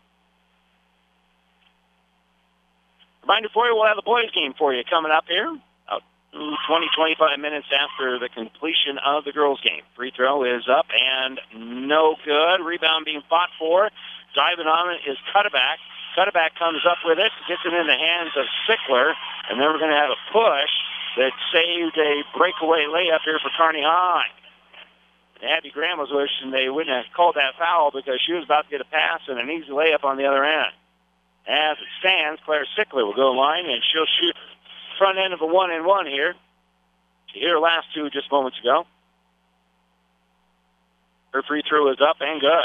Reminder for you, we'll have the boys game for you coming up here. 20-25 minutes after the completion of the girls' game. Free throw is up and no good. Rebound being fought for. Diving on it is Cutaback. Cutaback comes up with it, gets it in the hands of Sickler, and then we're going to have a push that saved a breakaway layup here for Kearney High. Abby Graham was wishing they wouldn't have called that foul because she was about to get a pass and an easy layup on the other end. As it stands, Claire Sickler will go to the line, and she'll shoot front end of a 1-and-1 here. She hit her last two just moments ago. Her free throw is up and good.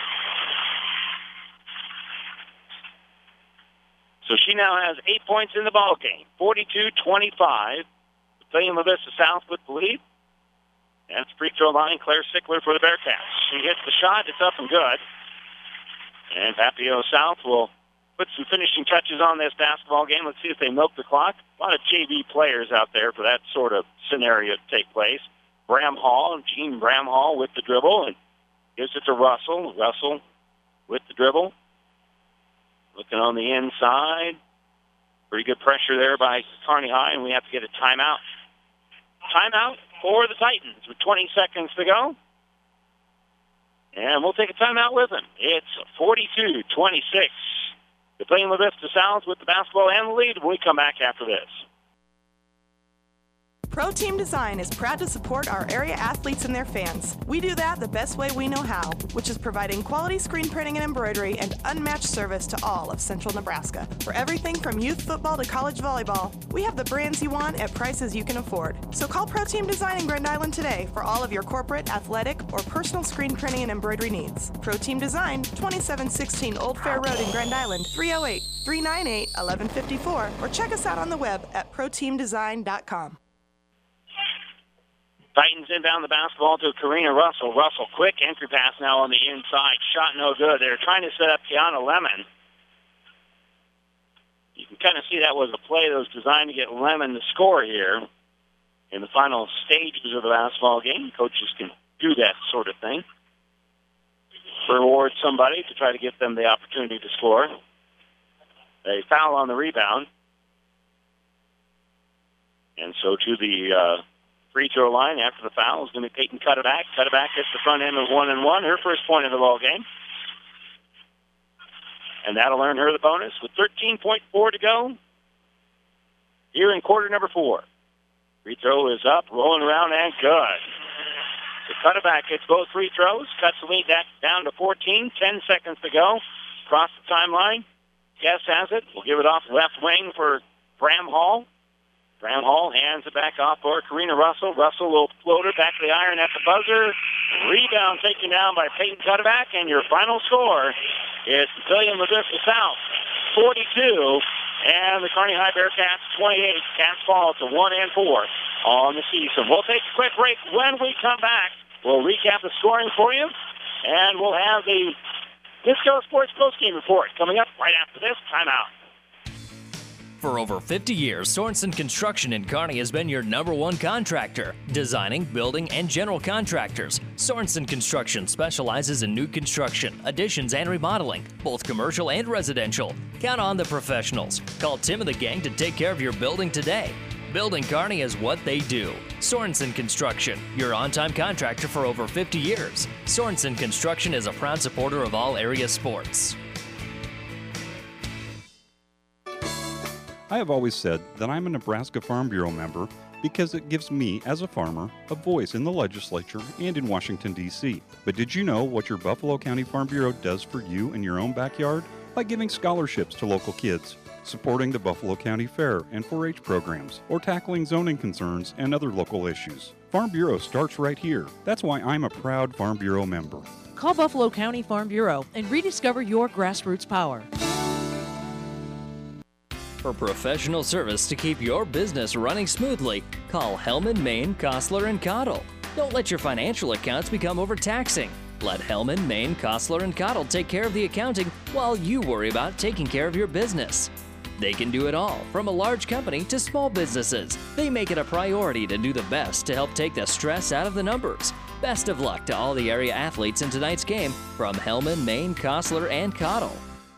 So she now has 8 points in the ball game. 42-25. Papillion La Vista South with the lead. That's free throw line, Claire Sickler for the Bearcats. She hits the shot. It's up and good. And Papio South will put some finishing touches on this basketball game. Let's see if they milk the clock. A lot of JV players out there for that sort of scenario to take place. Jean Bramhall with the dribble and gives it to Russell. Russell with the dribble. Looking on the inside. Pretty good pressure there by Kearney High, and we have to get a timeout. Timeout for the Titans with 20 seconds to go. And we'll take a timeout with them. It's 42-26. Papillion La Vista South with the basketball and the lead when we come back after this. Pro Team Design is proud to support our area athletes and their fans. We do that the best way we know how, which is providing quality screen printing and embroidery and unmatched service to all of Central Nebraska. For everything from youth football to college volleyball, we have the brands you want at prices you can afford. So call Pro Team Design in Grand Island today for all of your corporate, athletic, or personal screen printing and embroidery needs. Pro Team Design, 2716 Old Fair Road in Grand Island, 308-398-1154, or check us out on the web at proteamdesign.com. Titans inbound the basketball to Karina Russell. Russell, quick entry pass now on the inside. Shot no good. They're trying to set up Kiana Lemon. You can kind of see that was a play that was designed to get Lemon to score here in the final stages of the basketball game. Coaches can do that sort of thing. Reward somebody to try to get them the opportunity to score. They foul on the rebound. And so to the free throw line after the foul is going to be Peyton Cutterback. Cutterback hits the front end of 1-and-1, her first point of the ball game. And that'll earn her the bonus with 13.4 to go here in quarter number 4. Free throw is up, rolling around, and good. The Cutterback hits both free throws, cuts the lead down to 14, 10 seconds to go. Across the timeline, Guess has it. We'll give it off left wing for Bram Hall. Bram Hall hands it back off for Karina Russell. Russell will float it back to the iron at the buzzer. Rebound taken down by Peyton Cutterback, and your final score is Papillion La Vista South 42, and the Kearney High Bearcats 28. Cats fall to 1-4 on the season. We'll take a quick break. When we come back, we'll recap the scoring for you, and we'll have the Disco Sports postgame report coming up right after this timeout. For over 50 years, Sorensen Construction in Kearney has been your #1 contractor. Designing, building, and general contractors. Sorensen Construction specializes in new construction, additions, and remodeling, both commercial and residential. Count on the professionals. Call Tim and the gang to take care of your building today. Building Kearney is what they do. Sorensen Construction, your on-time contractor for over 50 years. Sorensen Construction is a proud supporter of all area sports. I have always said that I'm a Nebraska Farm Bureau member because it gives me, as a farmer, a voice in the legislature and in Washington, D.C. But did you know what your Buffalo County Farm Bureau does for you in your own backyard? By giving scholarships to local kids, supporting the Buffalo County Fair and 4-H programs, or tackling zoning concerns and other local issues. Farm Bureau starts right here. That's why I'm a proud Farm Bureau member. Call Buffalo County Farm Bureau and rediscover your grassroots power. For professional service to keep your business running smoothly, call Hellman, Maine, Kostler, and Cottle. Don't let your financial accounts become overtaxing. Let Hellman, Maine, Kostler, and Cottle take care of the accounting while you worry about taking care of your business. They can do it all, from a large company to small businesses. They make it a priority to do the best to help take the stress out of the numbers. Best of luck to all the area athletes in tonight's game from Hellman, Maine, Kostler, and Cottle.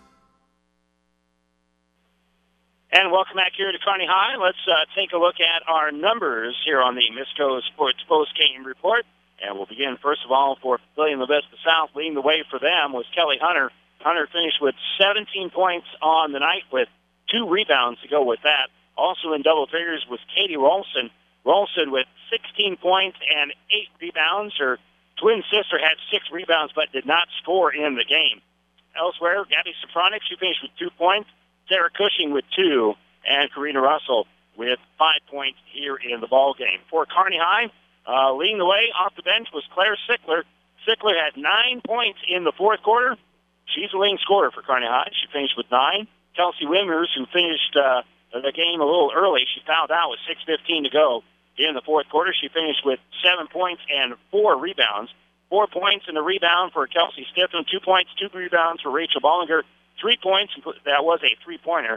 And welcome back here to Kearney High. Let's take a look at our numbers here on the Misco Sports Post-Game Report. And we'll begin, first of all, for Papillion La Vista South. Leading the way for them was Kelly Hunter. Hunter finished with 17 points on the night with 2 rebounds to go with that. Also in double figures was Katie Rolson. Rolson with 16 points and 8 rebounds. Her twin sister had 6 rebounds but did not score in the game. Elsewhere, Gabby Sofronic, she finished with 2 points. Sarah Cushing with 2, and Karina Russell with 5 points here in the ball game. For Kearney High, leading the way off the bench was Claire Sickler. Sickler had 9 points in the fourth quarter. She's the leading scorer for Kearney High. She finished with 9. Kelsey Wimmers, who finished the game a little early, she fouled out with 6:15 to go in the fourth quarter. She finished with 7 points and 4 rebounds. 4 points and a rebound for Kelsey Stifton. 2 points, 2 rebounds for Rachel Bollinger. 3 points, that was a 3-pointer.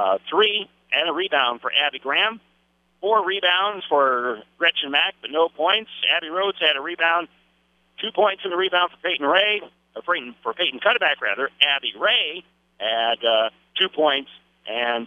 3 and a rebound for Abby Graham. 4 rebounds for Gretchen Mack, but no points. Abby Rhodes had a rebound. 2 points and a rebound for Peyton Cutterback, rather. Abby Ray had 2 points and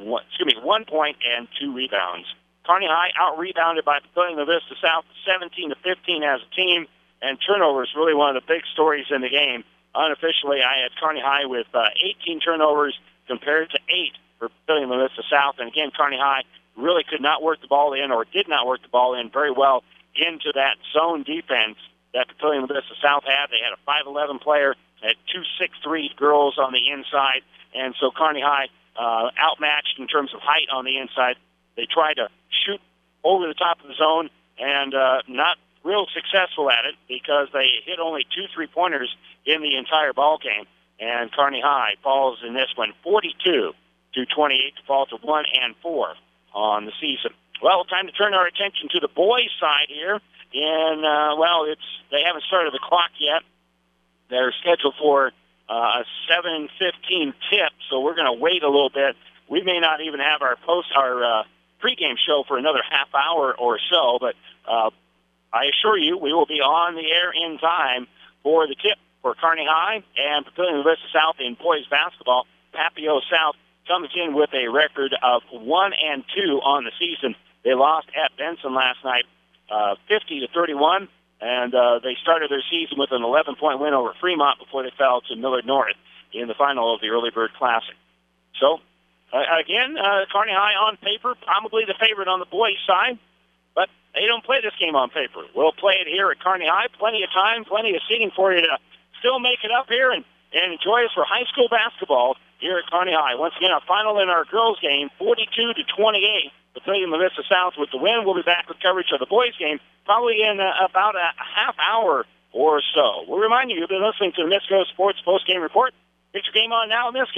1 point and 2 rebounds. Kearney High out-rebounded by Papillion La Vista South 17-15 as a team, and turnovers really one of the big stories in the game. Unofficially, I had Kearney High with 18 turnovers compared to 8 for Papillion La Vista South. And again, Kearney High really could not work the ball in, or did not work the ball in very well into that zone defense that Papillion La Vista South had. They had a 5'11 player, had 2 6'3 girls on the inside, and so Kearney High outmatched in terms of height on the inside. They tried to shoot over the top of the zone and not real successful at it because they hit only 2 3-pointers in the entire ball game. And Kearney High falls in this one 42-28 to fall to 1-4 on the season. Well, time to turn our attention to the boys' side here. And, they haven't started the clock yet. They're scheduled for a 7:15 tip, so we're going to wait a little bit. We may not even have our pregame show for another half hour or so, but I assure you we will be on the air in time for the tip for Kearney High and Papillion Vista South in boys basketball. Papio South comes in with a record of 1-2 on the season. They lost at Benson last night, 50-31, and they started their season with an 11-point win over Fremont before they fell to Millard North in the final of the Early Bird Classic. So, again, Kearney High on paper, probably the favorite on the boys' side, but they don't play this game on paper. We'll play it here at Kearney High. Plenty of time, plenty of seating for you to still make it up here and enjoy us for high school basketball here at Kearney High. Once again, our final in our girls' game, 42-28. Papillion La Vista South with the win. We'll be back with coverage of the boys' game probably in about a half hour or so. We'll remind you, you've been listening to the Misco Sports Post-Game Report. Get your game on now, Misco.